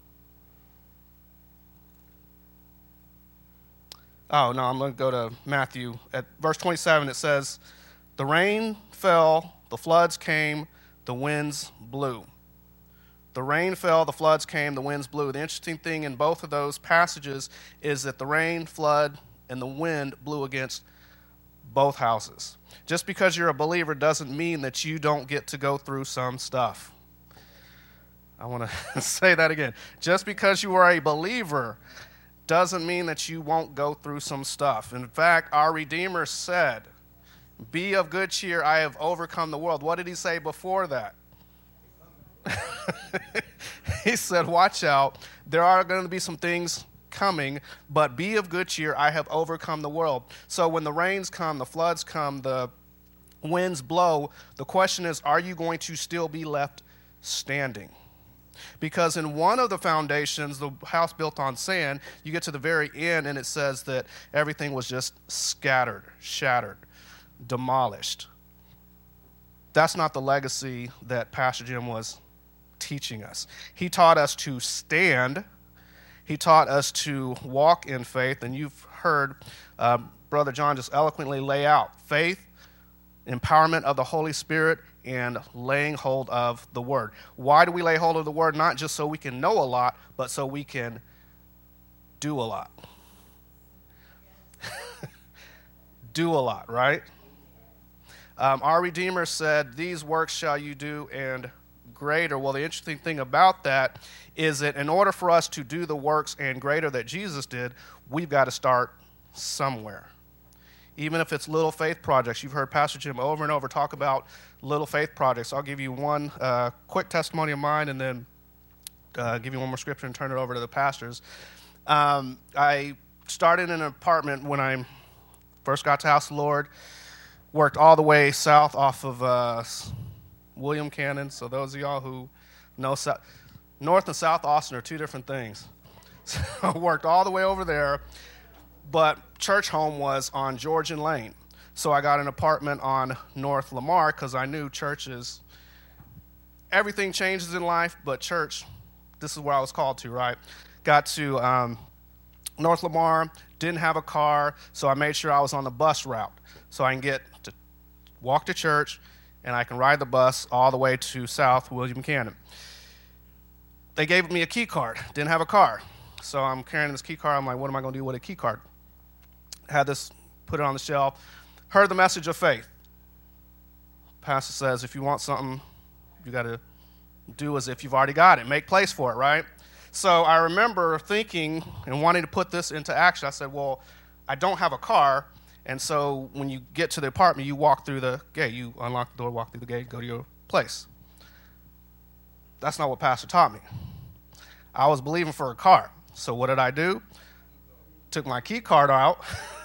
Oh, no, I'm going to go to Matthew. At verse 27, it says, the rain fell, the floods came, the winds blew. The rain fell, the floods came, the winds blew. The interesting thing in both of those passages is that the rain, flood, and the wind blew against both houses. Just because you're a believer doesn't mean that you don't get to go through some stuff. I want to say that again. Just because you are a believer doesn't mean that you won't go through some stuff. In fact, our Redeemer said, be of good cheer, I have overcome the world. What did he say before that? He said, watch out, there are going to be some things coming, but be of good cheer, I have overcome the world. So when the rains come, the floods come, the winds blow, the question is, are you going to still be left standing? Because in one of the foundations, the house built on sand, you get to the very end and it says that everything was just scattered, shattered, demolished. That's not the legacy that Pastor Jim was teaching us. He taught us to stand. He taught us to walk in faith. And you've heard Brother John just eloquently lay out faith, empowerment of the Holy Spirit, and laying hold of the Word. Why do we lay hold of the Word? Not just so we can know a lot, but so we can do a lot. Do a lot, right? Our Redeemer said, these works shall you do, and greater. Well, the interesting thing about that is that in order for us to do the works and greater that Jesus did, we've got to start somewhere. Even if it's little faith projects. You've heard Pastor Jim over and over talk about little faith projects. I'll give you one quick testimony of mine and then give you one more scripture and turn it over to the pastors. I started in an apartment when I first got to House of the Lord. Worked all the way south off of William Cannon. So those of y'all who know, North and South Austin are two different things. So I worked all the way over there, but church home was on Georgian Lane. So I got an apartment on North Lamar because I knew churches, everything changes in life, but church, this is where I was called to, right? Got to North Lamar, didn't have a car, so I made sure I was on the bus route so I can get to walk to church and I can ride the bus all the way to South William Cannon. They gave me a key card, didn't have a car. So I'm carrying this key card. I'm like, what am I going to do with a key card? Had this, put it on the shelf. Heard the message of faith. Pastor says, if you want something, you got to do as if you've already got it. Make place for it, right? So I remember thinking and wanting to put this into action. I said, well, I don't have a car. And so when you get to the apartment, you walk through the gate. You unlock the door, walk through the gate, go to your place. That's not what Pastor taught me. I was believing for a car. So what did I do? Took my key card out,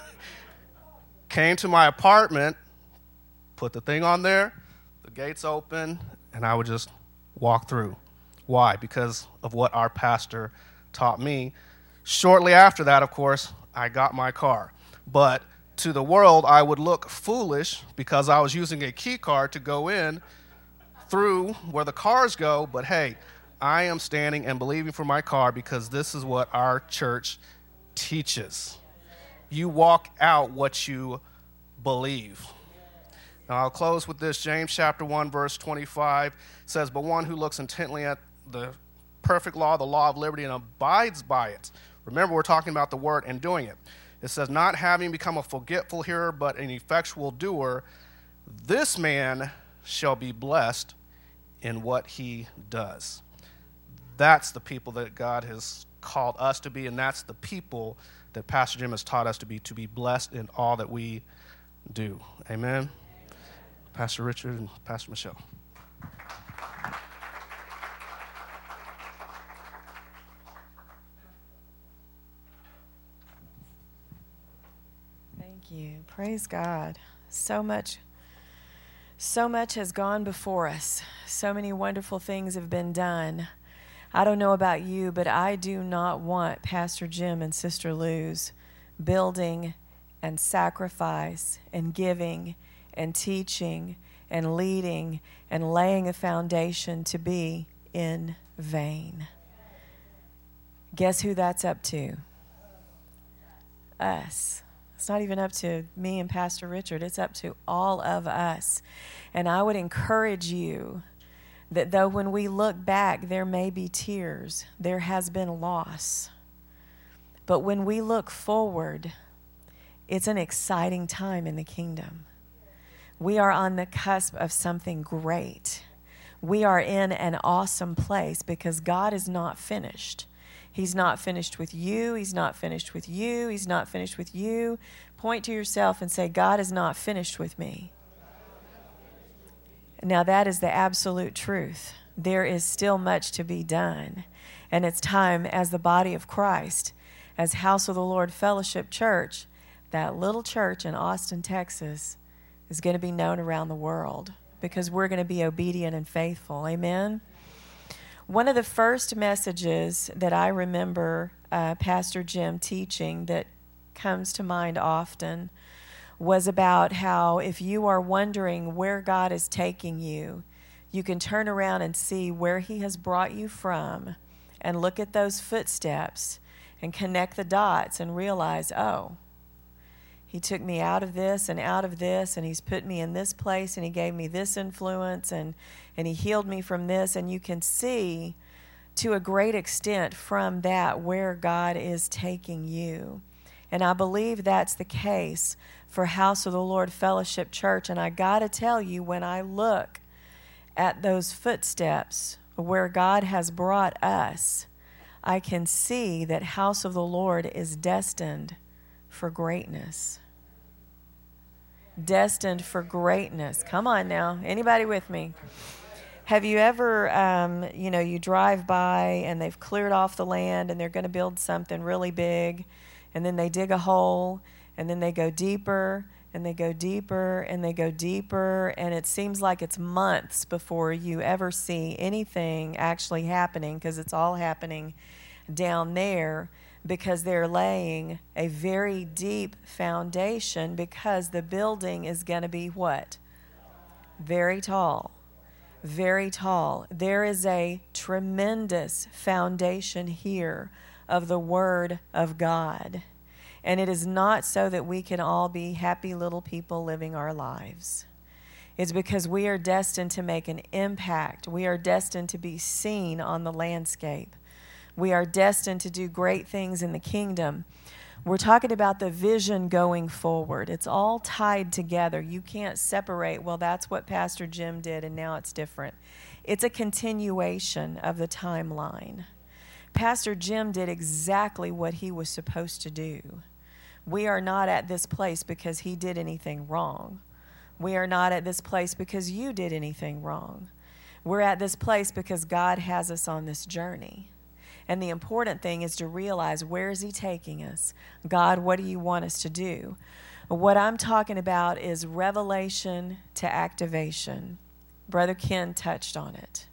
came to my apartment, put the thing on there, the gate's open, and I would just walk through. Why? Because of what our pastor taught me. Shortly after that, of course, I got my car. But to the world, I would look foolish because I was using a key card to go in through where the cars go. But hey, I am standing and believing for my car because this is what our church teaches. You walk out what you believe. Now I'll close with this. James chapter 1, verse 25 says, but one who looks intently at the perfect law, the law of liberty, and abides by it. Remember, we're talking about the word and doing it. It says, not having become a forgetful hearer, but an effectual doer, this man shall be blessed in what he does. That's the people that God has called us to be, and that's the people that Pastor Jim has taught us to be blessed in all that we do. Amen. Pastor Richard and Pastor Michelle. Thank you. Praise God. So much has gone before us. So many wonderful things have been done. I don't know about you, but I do not want Pastor Jim and Sister Lou's building and sacrifice and giving and teaching and leading and laying a foundation to be in vain. Guess who that's up to? Us. It's not even up to me and Pastor Richard. It's up to all of us. And I would encourage you that though when we look back, there may be tears, there has been loss. But when we look forward, it's an exciting time in the kingdom. We are on the cusp of something great. We are in an awesome place because God is not finished. He's not finished with you. He's not finished with you. He's not finished with you. Point to yourself and say, God is not finished with me. Now that is the absolute truth. There is still much to be done. And it's time as the body of Christ, as House of the Lord Fellowship Church, that little church in Austin, Texas, is going to be known around the world because we're going to be obedient and faithful. Amen? One of the first messages that I remember Pastor Jim teaching that comes to mind often was about how if you are wondering where God is taking you, you can turn around and see where He has brought you from and look at those footsteps and connect the dots and realize, oh, He took me out of this, and He's put me in this place, and He gave me this influence, and He healed me from this. And you can see to a great extent from that where God is taking you. And I believe that's the case for House of the Lord Fellowship Church. And I got to tell you, when I look at those footsteps where God has brought us, I can see that House of the Lord is destined for greatness. Destined for greatness. Come on now. Anybody with me? Have you ever, you drive by and they've cleared off the land and they're going to build something really big, and then they dig a hole, and then they go deeper, and they go deeper, and they go deeper, and it seems like it's months before you ever see anything actually happening, because it's all happening down there, because they're laying a very deep foundation, because the building is going to be what? Very tall. Very tall. There is a tremendous foundation here of the Word of God. And it is not so that we can all be happy little people living our lives. It's because we are destined to make an impact. We are destined to be seen on the landscape. We are destined to do great things in the kingdom. We're talking about the vision going forward. It's all tied together. You can't separate, well, that's what Pastor Jim did and now it's different. It's a continuation of the timeline. Pastor Jim did exactly what he was supposed to do. We are not at this place because he did anything wrong. We are not at this place because you did anything wrong. We're at this place because God has us on this journey. And the important thing is to realize, where is He taking us? God, what do you want us to do? What I'm talking about is revelation to activation. Brother Ken touched on it.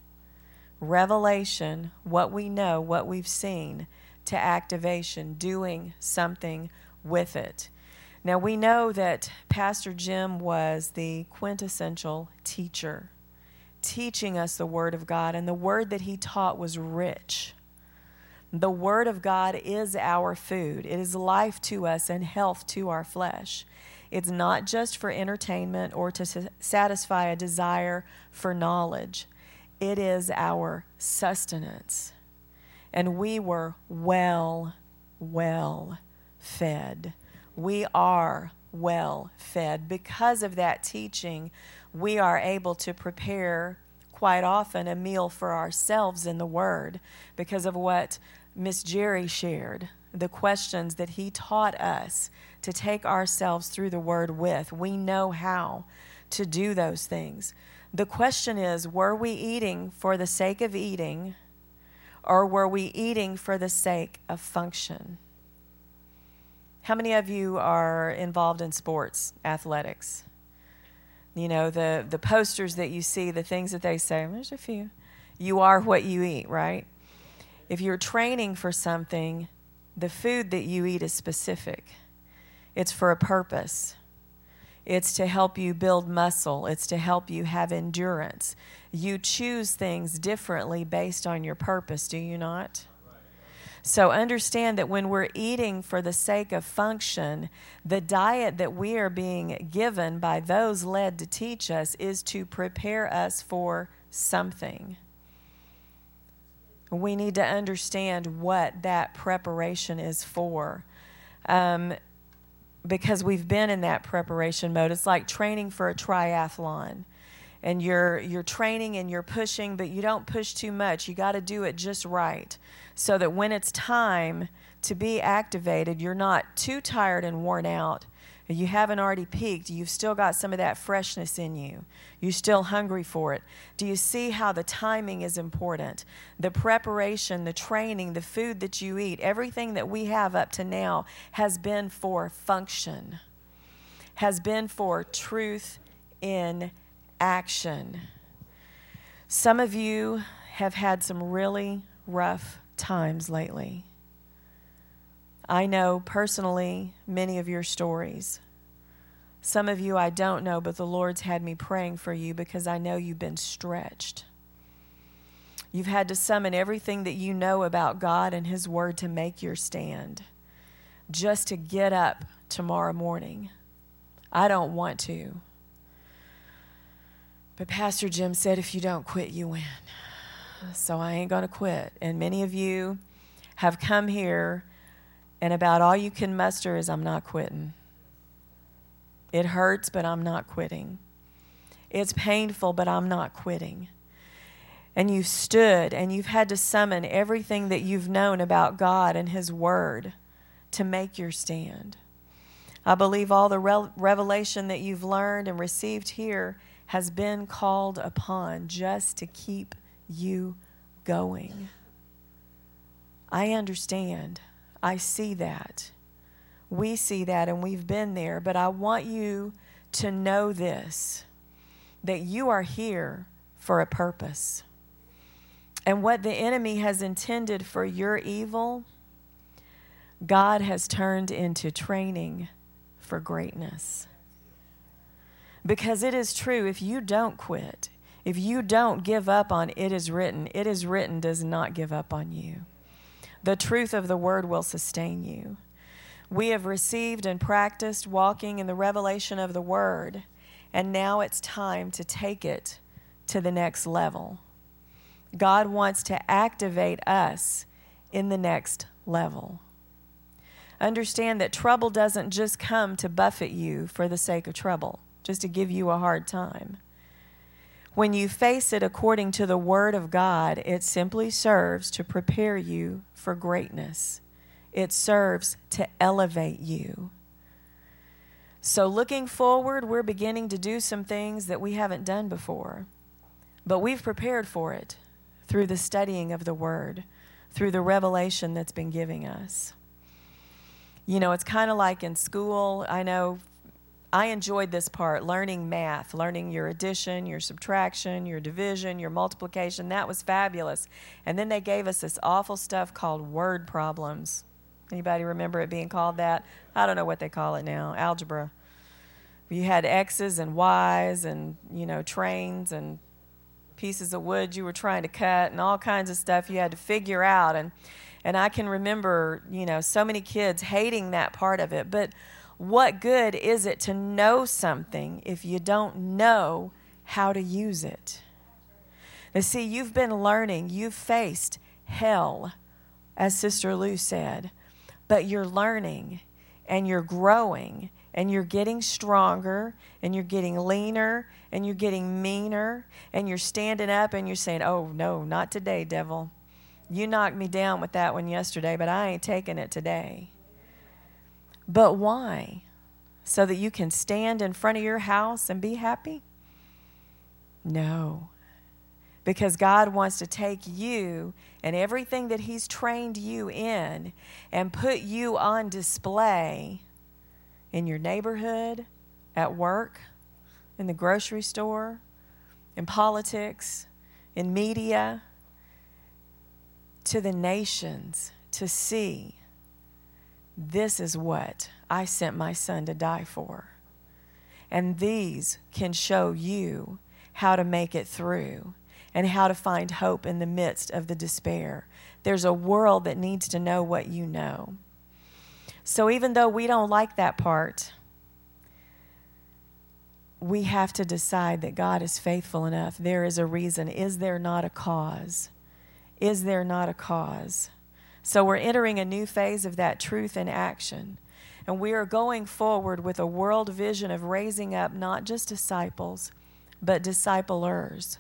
Revelation, what we know, what we've seen, to activation, doing something with it. Now, we know that Pastor Jim was the quintessential teacher, teaching us the Word of God, and the Word that he taught was rich. The Word of God is our food. It is life to us and health to our flesh. It's not just for entertainment or to satisfy a desire for knowledge. It is our sustenance. And we were well fed. We are well fed. Because of that teaching, we are able to prepare quite often a meal for ourselves in the Word because of what Miss Jerry shared, the questions that he taught us to take ourselves through the Word with. We know how to do those things. The question is, were we eating for the sake of eating, or were we eating for the sake of function? How many of you are involved in sports, athletics? You know, the posters that you see, the things that they say, there's a few. You are what you eat, right? If you're training for something, the food that you eat is specific. It's for a purpose. It's to help you build muscle. It's to help you have endurance. You choose things differently based on your purpose, do you not? So understand that when we're eating for the sake of function, the diet that we are being given by those led to teach us is to prepare us for something. We need to understand what that preparation is for. Because we've been in that preparation mode. It's like training for a triathlon. And you're training and you're pushing, but you don't push too much. You got to do it just right so that when it's time to be activated, you're not too tired and worn out. You haven't already peaked. You've still got some of that freshness in you. You're still hungry for it. Do you see how the timing is important? The preparation, the training, the food that you eat, everything that we have up to now has been for function, has been for truth in action. Some of you have had some really rough times lately. I know personally many of your stories. Some of you I don't know, but the Lord's had me praying for you because I know you've been stretched. You've had to summon everything that you know about God and His Word to make your stand, just to get up tomorrow morning. I don't want to. But Pastor Jim said, if you don't quit, you win. So I ain't going to quit. And many of you have come here, and about all you can muster is, I'm not quitting. It hurts, but I'm not quitting. It's painful, but I'm not quitting. And you've stood, and you've had to summon everything that you've known about God and His Word to make your stand. I believe all the revelation that you've learned and received here has been called upon just to keep you going. I understand. I see that. We see that, and we've been there. But I want you to know this, that you are here for a purpose. And what the enemy has intended for your evil, God has turned into training for greatness. Because it is true, if you don't quit, if you don't give up on it is written does not give up on you. The truth of the Word will sustain you. We have received and practiced walking in the revelation of the Word, and now it's time to take it to the next level. God wants to activate us in the next level. Understand that trouble doesn't just come to buffet you for the sake of trouble, just to give you a hard time. When you face it according to the Word of God, it simply serves to prepare you for greatness. It serves to elevate you. So looking forward, we're beginning to do some things that we haven't done before. But we've prepared for it through the studying of the Word, through the revelation that's been giving us. You know, it's kind of like in school. I know I enjoyed this part, learning math, learning your addition, your subtraction, your division, your multiplication. That was fabulous. And then they gave us this awful stuff called word problems. Anybody remember it being called that? I don't know what they call it now, algebra. You had X's and Y's and, trains and pieces of wood you were trying to cut and all kinds of stuff you had to figure out. And I can remember, so many kids hating that part of it. But what good is it to know something if you don't know how to use it? Now, see, you've been learning. You've faced hell, as Sister Lou said. But you're learning, and you're growing, and you're getting stronger, and you're getting leaner, and you're getting meaner, and you're standing up, and you're saying, oh, no, not today, devil. You knocked me down with that one yesterday, but I ain't taking it today. But why? So that you can stand in front of your house and be happy? No. Because God wants to take you and everything that He's trained you in and put you on display in your neighborhood, at work, in the grocery store, in politics, in media. to the nations to see this is what I sent my son to die for. And these can show you how to make it through and how to find hope in the midst of the despair. There's a world that needs to know what you know. So even though we don't like that part, we have to decide that God is faithful enough. There is a reason. Is there not a cause? Is there not a cause? So we're entering a new phase of that truth in action. And we are going forward with a world vision of raising up not just disciples, but disciplers.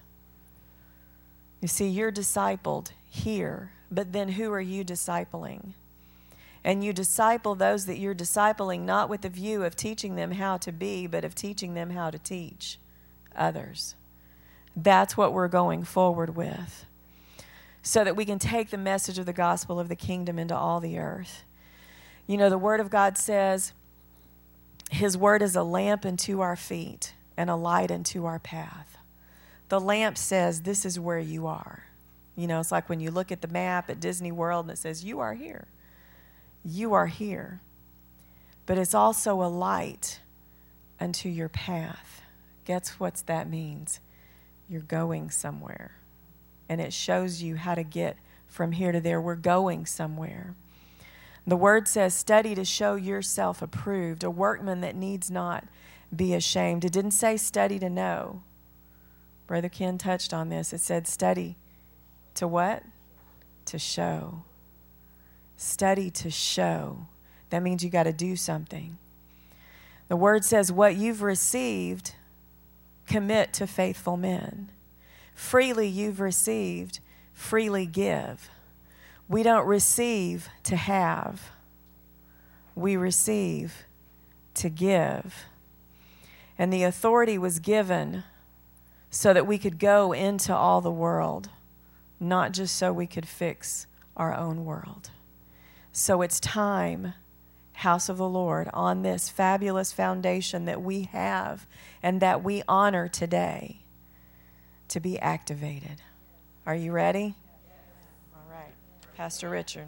You see, you're discipled here, but then who are you discipling? And you disciple those that you're discipling not with the view of teaching them how to be, but of teaching them how to teach others. That's what we're going forward with, so that we can take the message of the gospel of the kingdom into all the earth. You know, the Word of God says His Word is a lamp unto our feet and a light unto our path. The lamp says, this is where you are. You know, it's like when you look at the map at Disney World and it says, you are here. You are here. But it's also a light unto your path. Guess what that means? You're going somewhere. And it shows you how to get from here to there. We're going somewhere. The Word says, study to show yourself approved, a workman that needs not be ashamed. It didn't say study to know. Brother Ken touched on this. It said study to what? To show. Study to show. That means you got to do something. The Word says, what you've received, commit to faithful men. Freely you've received, freely give. We don't receive to have. We receive to give. And the authority was given so that we could go into all the world, not just so we could fix our own world. So it's time, house of the Lord, on this fabulous foundation that we have and that we honor today, to be activated. Are you ready? All right. Pastor Richard.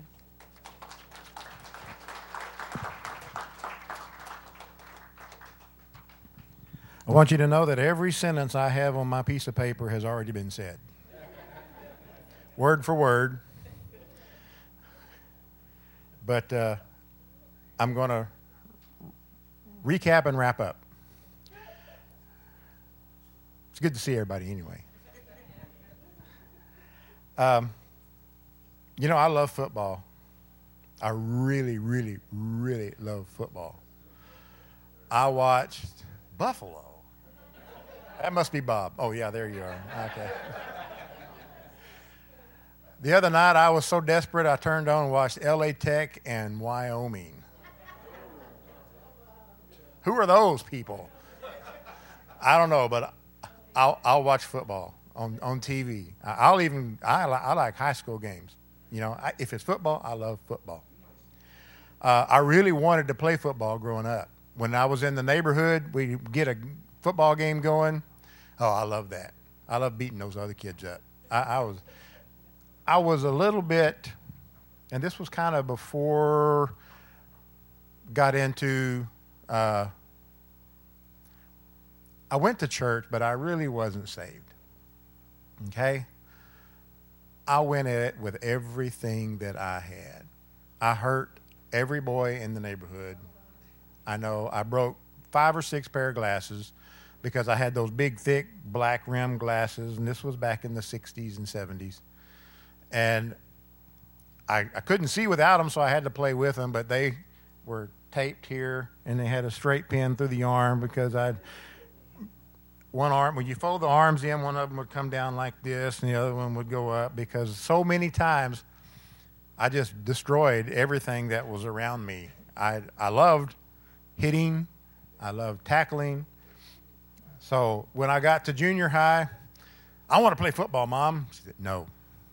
I want you to know that every sentence I have on my piece of paper has already been said. Word for word. But I'm going to recap and wrap up. It's good to see everybody anyway. You know, I love football. I really, really, really love football. I watched Buffalo. That must be Bob. Oh, yeah, there you are. Okay. The other night, I was so desperate, I turned on and watched L.A. Tech and Wyoming. Who are those people? I don't know, but I'll watch football on TV. I like high school games. You know, if it's football, I love football. I really wanted to play football growing up. When I was in the neighborhood, we'd get a football game going. Oh, I love that. I love beating those other kids up. I was a little bit, and this was kind of before got into, I went to church, but I really wasn't saved. Okay? I went at it with everything that I had. I hurt every boy in the neighborhood. I know I broke 5 or 6 pair of glasses because I had those big, thick, black rim glasses, and this was back in the 60s and 70s. And I couldn't see without them, so I had to play with them, but they were taped here, and they had a straight pin through the arm because one arm, when you fold the arms in, one of them would come down like this, and the other one would go up, because so many times I just destroyed everything that was around me. I loved hitting. I loved tackling. So when I got to junior high, I want to play football, Mom. She said, no.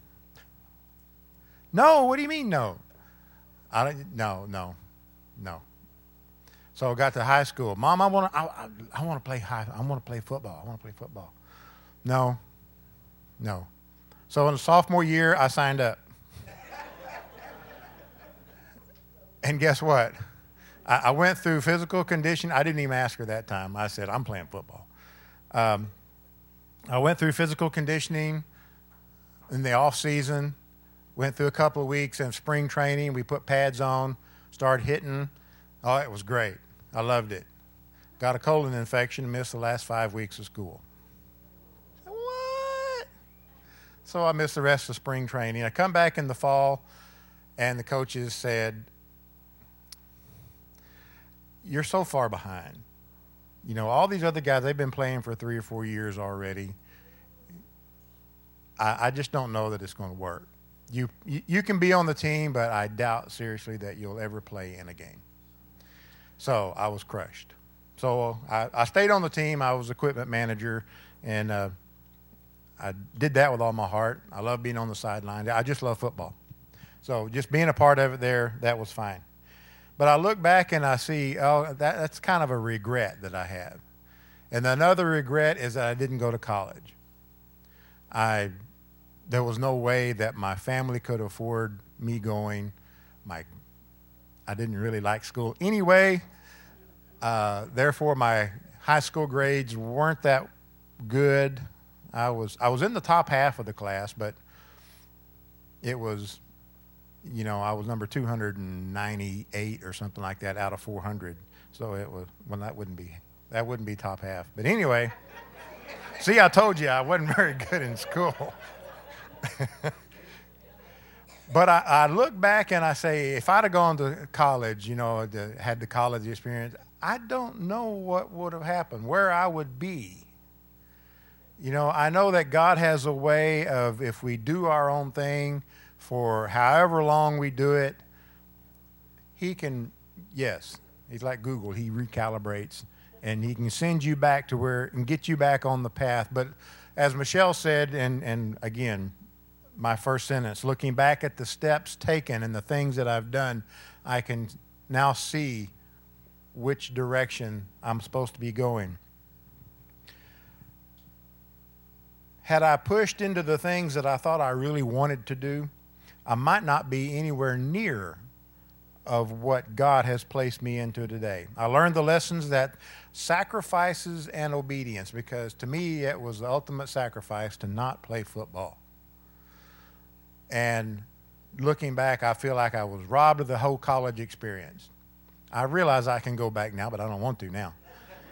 No, what do you mean no? No. So I got to high school. Mom, I want to play football. I want to play football. No. So in the sophomore year, I signed up. And guess what? I went through physical conditioning. I didn't even ask her that time. I said, I'm playing football. I went through physical conditioning in the off season, went through a couple of weeks in spring training. We put pads on, started hitting. Oh, it was great. I loved it. Got a colon infection, missed the last 5 weeks of school. What? So I missed the rest of spring training. I come back in the fall, and the coaches said, you're so far behind. You know, all these other guys, they've been playing for 3 or 4 years already. I just don't know that it's going to work. You can be on the team, but I doubt seriously that you'll ever play in a game. So I was crushed. So I stayed on the team. I was equipment manager, and I did that with all my heart. I love being on the sideline. I just love football. So just being a part of it there, that was fine. But I look back and I see, that's kind of a regret that I have. And another regret is that I didn't go to college. There was no way that my family could afford me going. I didn't really like school anyway. Therefore, my high school grades weren't that good. I was in the top half of the class, but it was, you know, I was number 298 or something like that out of 400. So it was, well, that wouldn't be top half. But anyway, see, I told you I wasn't very good in school. But I look back and I say, if I'd have gone to college, you know, had the college experience, I don't know what would have happened, where I would be. You know, I know that God has a way of, if we do our own thing for however long we do it, he can, yes, he's like Google, he recalibrates, and he can send you back to where, and get you back on the path. But as Michelle said, and again, my first sentence, looking back at the steps taken and the things that I've done, I can now see which direction I'm supposed to be going. Had I pushed into the things that I thought I really wanted to do, I might not be anywhere near of what God has placed me into today. I learned the lessons that sacrifices and obedience, because to me it was the ultimate sacrifice to not play football. And looking back, I feel like I was robbed of the whole college experience. I realize I can go back now, but I don't want to now.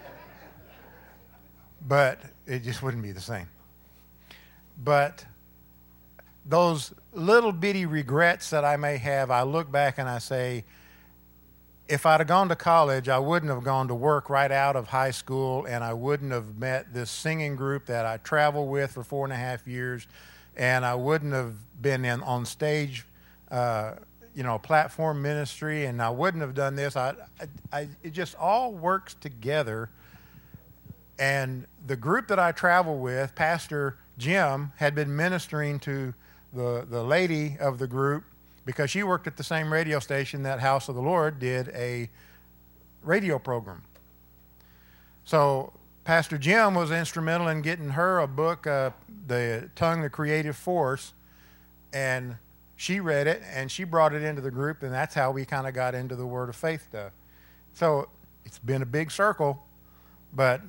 But it just wouldn't be the same. But those little bitty regrets that I may have, I look back and I say, if I'd have gone to college, I wouldn't have gone to work right out of high school, and I wouldn't have met this singing group that I traveled with for 4.5 years, and I wouldn't have been on stage, platform ministry, and I wouldn't have done this. It just all works together. And the group that I travel with, Pastor Jim, had been ministering to the lady of the group, because she worked at the same radio station that House of the Lord did a radio program. So Pastor Jim was instrumental in getting her a book, The Tongue, the Creative Force, and she read it, and she brought it into the group, and that's how we kind of got into the Word of Faith stuff. So it's been a big circle, but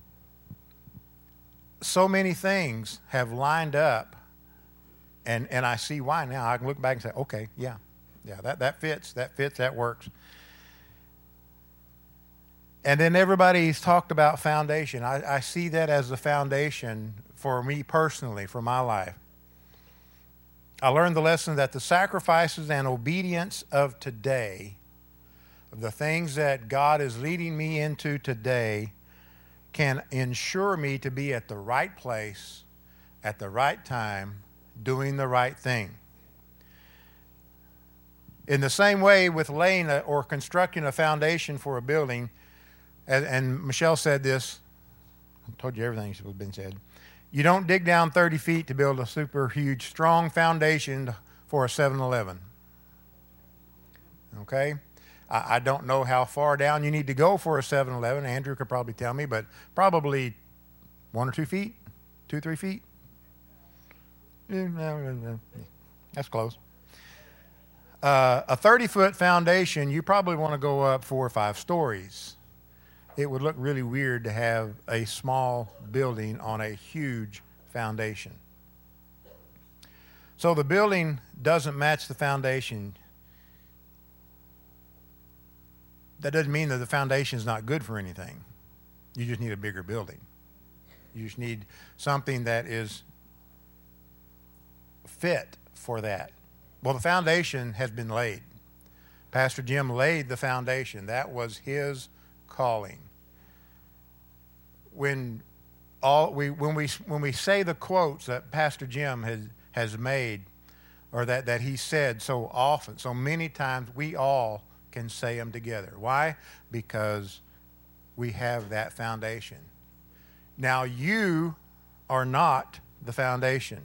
so many things have lined up, and I see why now. I can look back and say, okay, yeah, that fits, that works. And then everybody's talked about foundation. I see that as the foundation for me personally, for my life. I learned the lesson that the sacrifices and obedience of today, of the things that God is leading me into today, can ensure me to be at the right place, at the right time, doing the right thing. In the same way with laying or constructing a foundation for a building, and Michelle said this, I told you everything that's been said, you don't dig down 30 feet to build a super huge, strong foundation for a 7-Eleven. Okay? I don't know how far down you need to go for a 7-Eleven. Andrew could probably tell me, but probably 1 or 2 feet, 2, 3 feet. That's close. A 30-foot foundation, you probably want to go up 4 or 5 stories. It would look really weird to have a small building on a huge foundation. So the building doesn't match the foundation. That doesn't mean that the foundation is not good for anything. You just need a bigger building. You just need something that is fit for that. Well, the foundation has been laid. Pastor Jim laid the foundation. That was his calling. When we say the quotes that Pastor Jim has made, or that he said so often, so many times, we all can say them together. Why? Because we have that foundation. Now, you are not the foundation.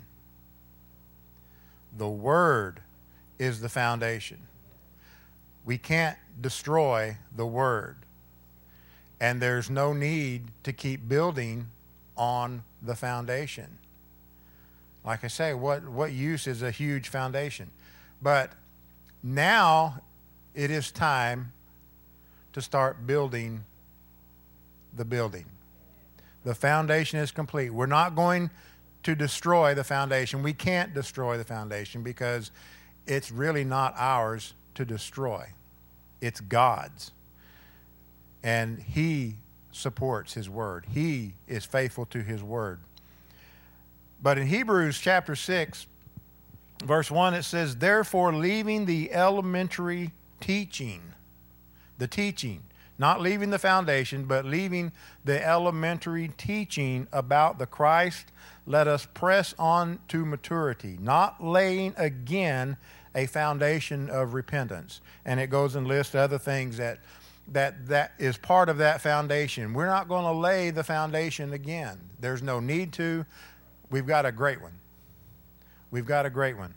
The Word is the foundation. We can't destroy the Word. And there's no need to keep building on the foundation. Like I say, what use is a huge foundation? But now it is time to start building the building. The foundation is complete. We're not going to destroy the foundation. We can't destroy the foundation because it's really not ours to destroy. It's God's. And He supports His Word. He is faithful to His Word. But in Hebrews chapter 6, verse 1, it says, "Therefore, leaving the elementary teaching," the teaching, not leaving the foundation, but leaving the elementary teaching about the Christ, let us press on to maturity, not laying again a foundation of repentance. And it goes and lists other things that is part of that foundation. We're not going to lay the foundation again. There's no need to. We've got a great one. We've got a great one.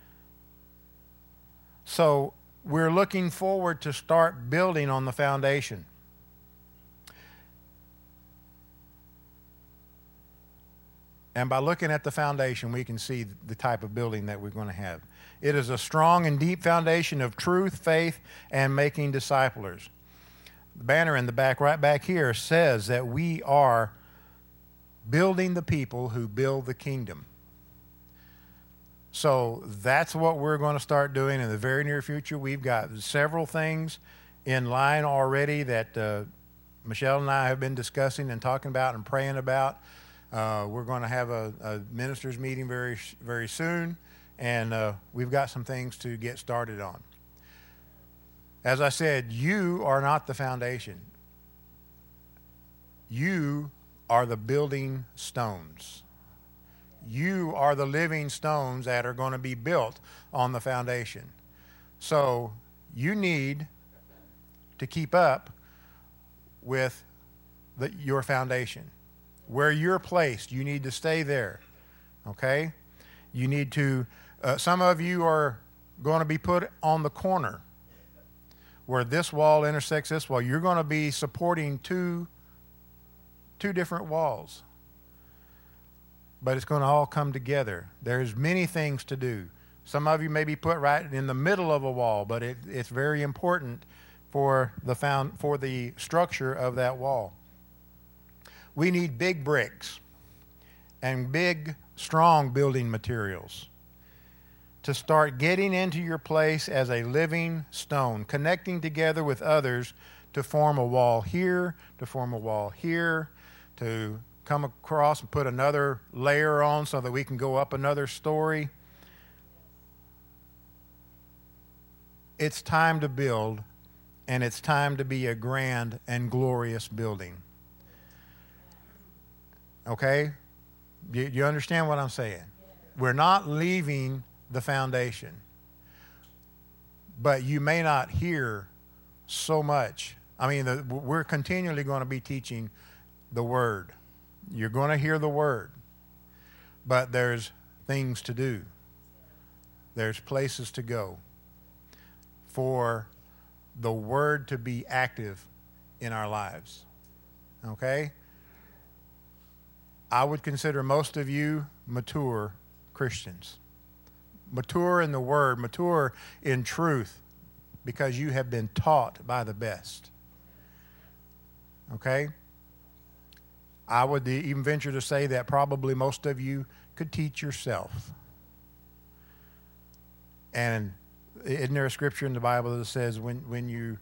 So we're looking forward to start building on the foundation. And by looking at the foundation, we can see the type of building that we're going to have. It is a strong and deep foundation of truth, faith, and making disciplers. The banner in the back, right back here, says that we are building the people who build the kingdom. So that's what we're going to start doing in the very near future. We've got several things in line already that Michelle and I have been discussing and talking about and praying about. We're going to have a ministers' meeting very, very soon, and we've got some things to get started on. As I said, you are not the foundation. You are the building stones. You are the living stones that are going to be built on the foundation. So you need to keep up with your foundation. Where you're placed, you need to stay there. Okay? You need to, some of you are going to be put on the corner where this wall intersects this wall. You're going to be supporting two different walls. But it's going to all come together. There's many things to do. Some of you may be put right in the middle of a wall, but it's very important for the structure of that wall. We need big bricks and big, strong building materials to start getting into your place as a living stone, connecting together with others to form a wall here, to form a wall here, to come across and put another layer on so that we can go up another story. It's time to build, and it's time to be a grand and glorious building. Okay? You understand what I'm saying? We're not leaving the foundation. But you may not hear so much. I mean, we're continually going to be teaching the Word. You're going to hear the Word. But there's things to do. There's places to go for the Word to be active in our lives. Okay? I would consider most of you mature Christians. Mature in the word, mature in truth, because you have been taught by the best. Okay? I would even venture to say that probably most of you could teach yourself. And isn't there a scripture in the Bible that says when you,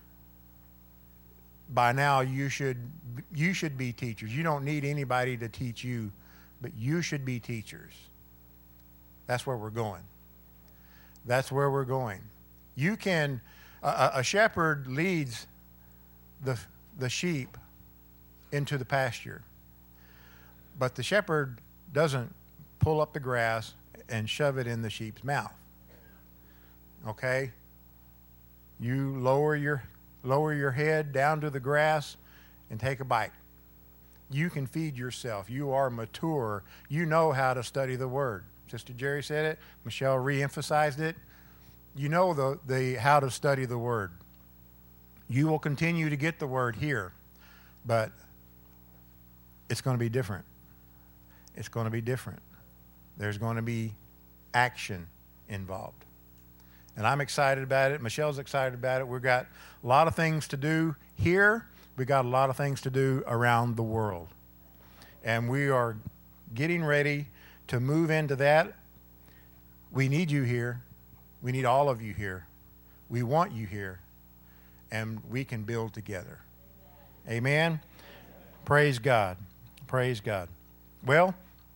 by now you should be teachers. You don't need anybody to teach you, but you should be teachers. That's where we're going. That's where we're going. You can, a shepherd leads the sheep into the pasture, but the shepherd doesn't pull up the grass and shove it in the sheep's mouth. Okay? You lower your head down to the grass and take a bite. You can feed yourself. You are mature. You know how to study the word. Sister Jerry said it. Michelle re-emphasized it. You know the how to study the word. You will continue to get the word here, but it's going to be different. It's going to be different. There's going to be action involved. And I'm excited about it. Michelle's excited about it. We've got a lot of things to do here. We've got a lot of things to do around the world. And we are getting ready to move into that. We need you here. We need all of you here. We want you here. And we can build together. Amen? Praise God. Praise God. Well,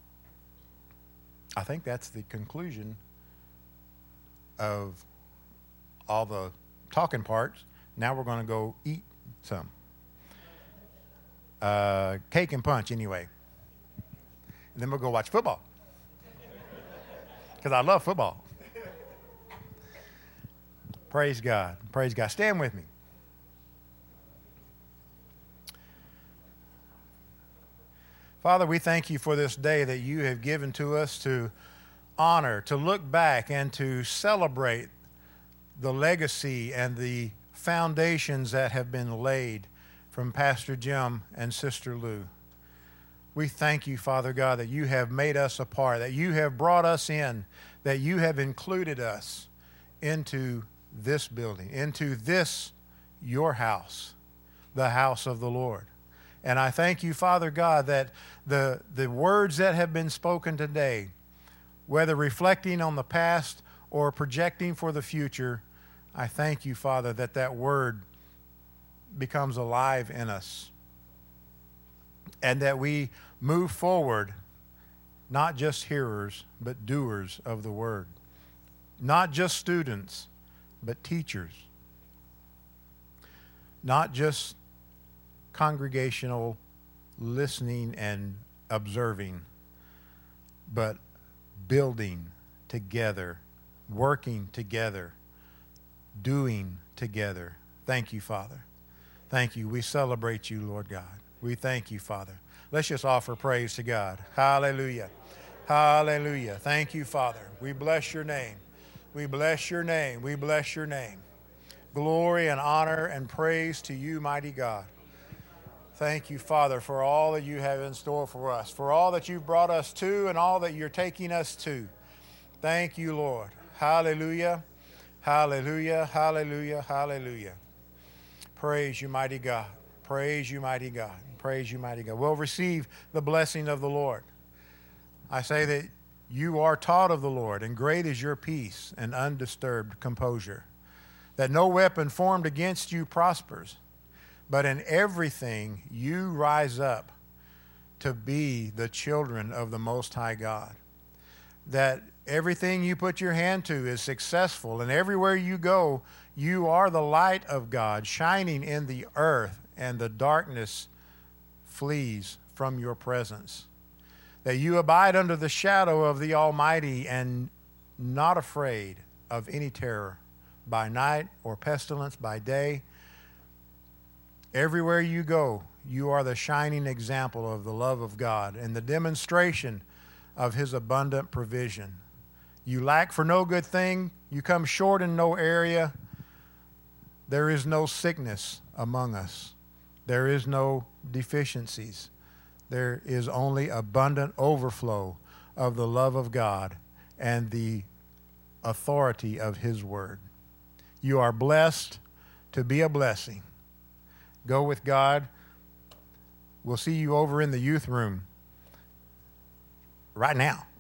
I think that's the conclusion of all the talking parts. Now we're going to go eat some. Cake and punch, anyway. And then we'll go watch football. Because I love football. Praise God. Praise God. Stand with me. Father, we thank you for this day that you have given to us to honor, to look back, and to celebrate the legacy and the foundations that have been laid from Pastor Jim and Sister Lou. We thank you, Father God, that you have made us a part, that you have brought us in, that you have included us into this building, into this, your house, the house of the Lord. And I thank you, Father God, that the words that have been spoken today, whether reflecting on the past or projecting for the future, I thank you, Father, that that word becomes alive in us. And that we move forward, not just hearers, but doers of the word. Not just students, but teachers. Not just congregational listening and observing, but building together, working together, doing together. Thank you, Father. Thank you. We celebrate you, Lord God. We thank you, Father. Let's just offer praise to God. Hallelujah. Hallelujah. Thank you, Father. We bless your name. We bless your name. We bless your name. Glory and honor and praise to you, mighty God. Thank you, Father, for all that you have in store for us, for all that you've brought us to and all that you're taking us to. Thank you, Lord. Hallelujah. Hallelujah. Hallelujah. Hallelujah. Praise you, mighty God. Praise you, mighty God. Praise you, mighty God. We'll receive the blessing of the Lord. I say that you are taught of the Lord, and great is your peace and undisturbed composure, that no weapon formed against you prospers, but in everything you rise up to be the children of the Most High God, that everything you put your hand to is successful, and everywhere you go, you are the light of God shining in the earth, and the darkness flees from your presence. That you abide under the shadow of the Almighty and not afraid of any terror by night or pestilence by day. Everywhere you go, you are the shining example of the love of God and the demonstration of his abundant provision. You lack for no good thing. You come short in no area. There is no sickness among us. There is no deficiencies. There is only abundant overflow of the love of God and the authority of His Word. You are blessed to be a blessing. Go with God. We'll see you over in the youth room right now.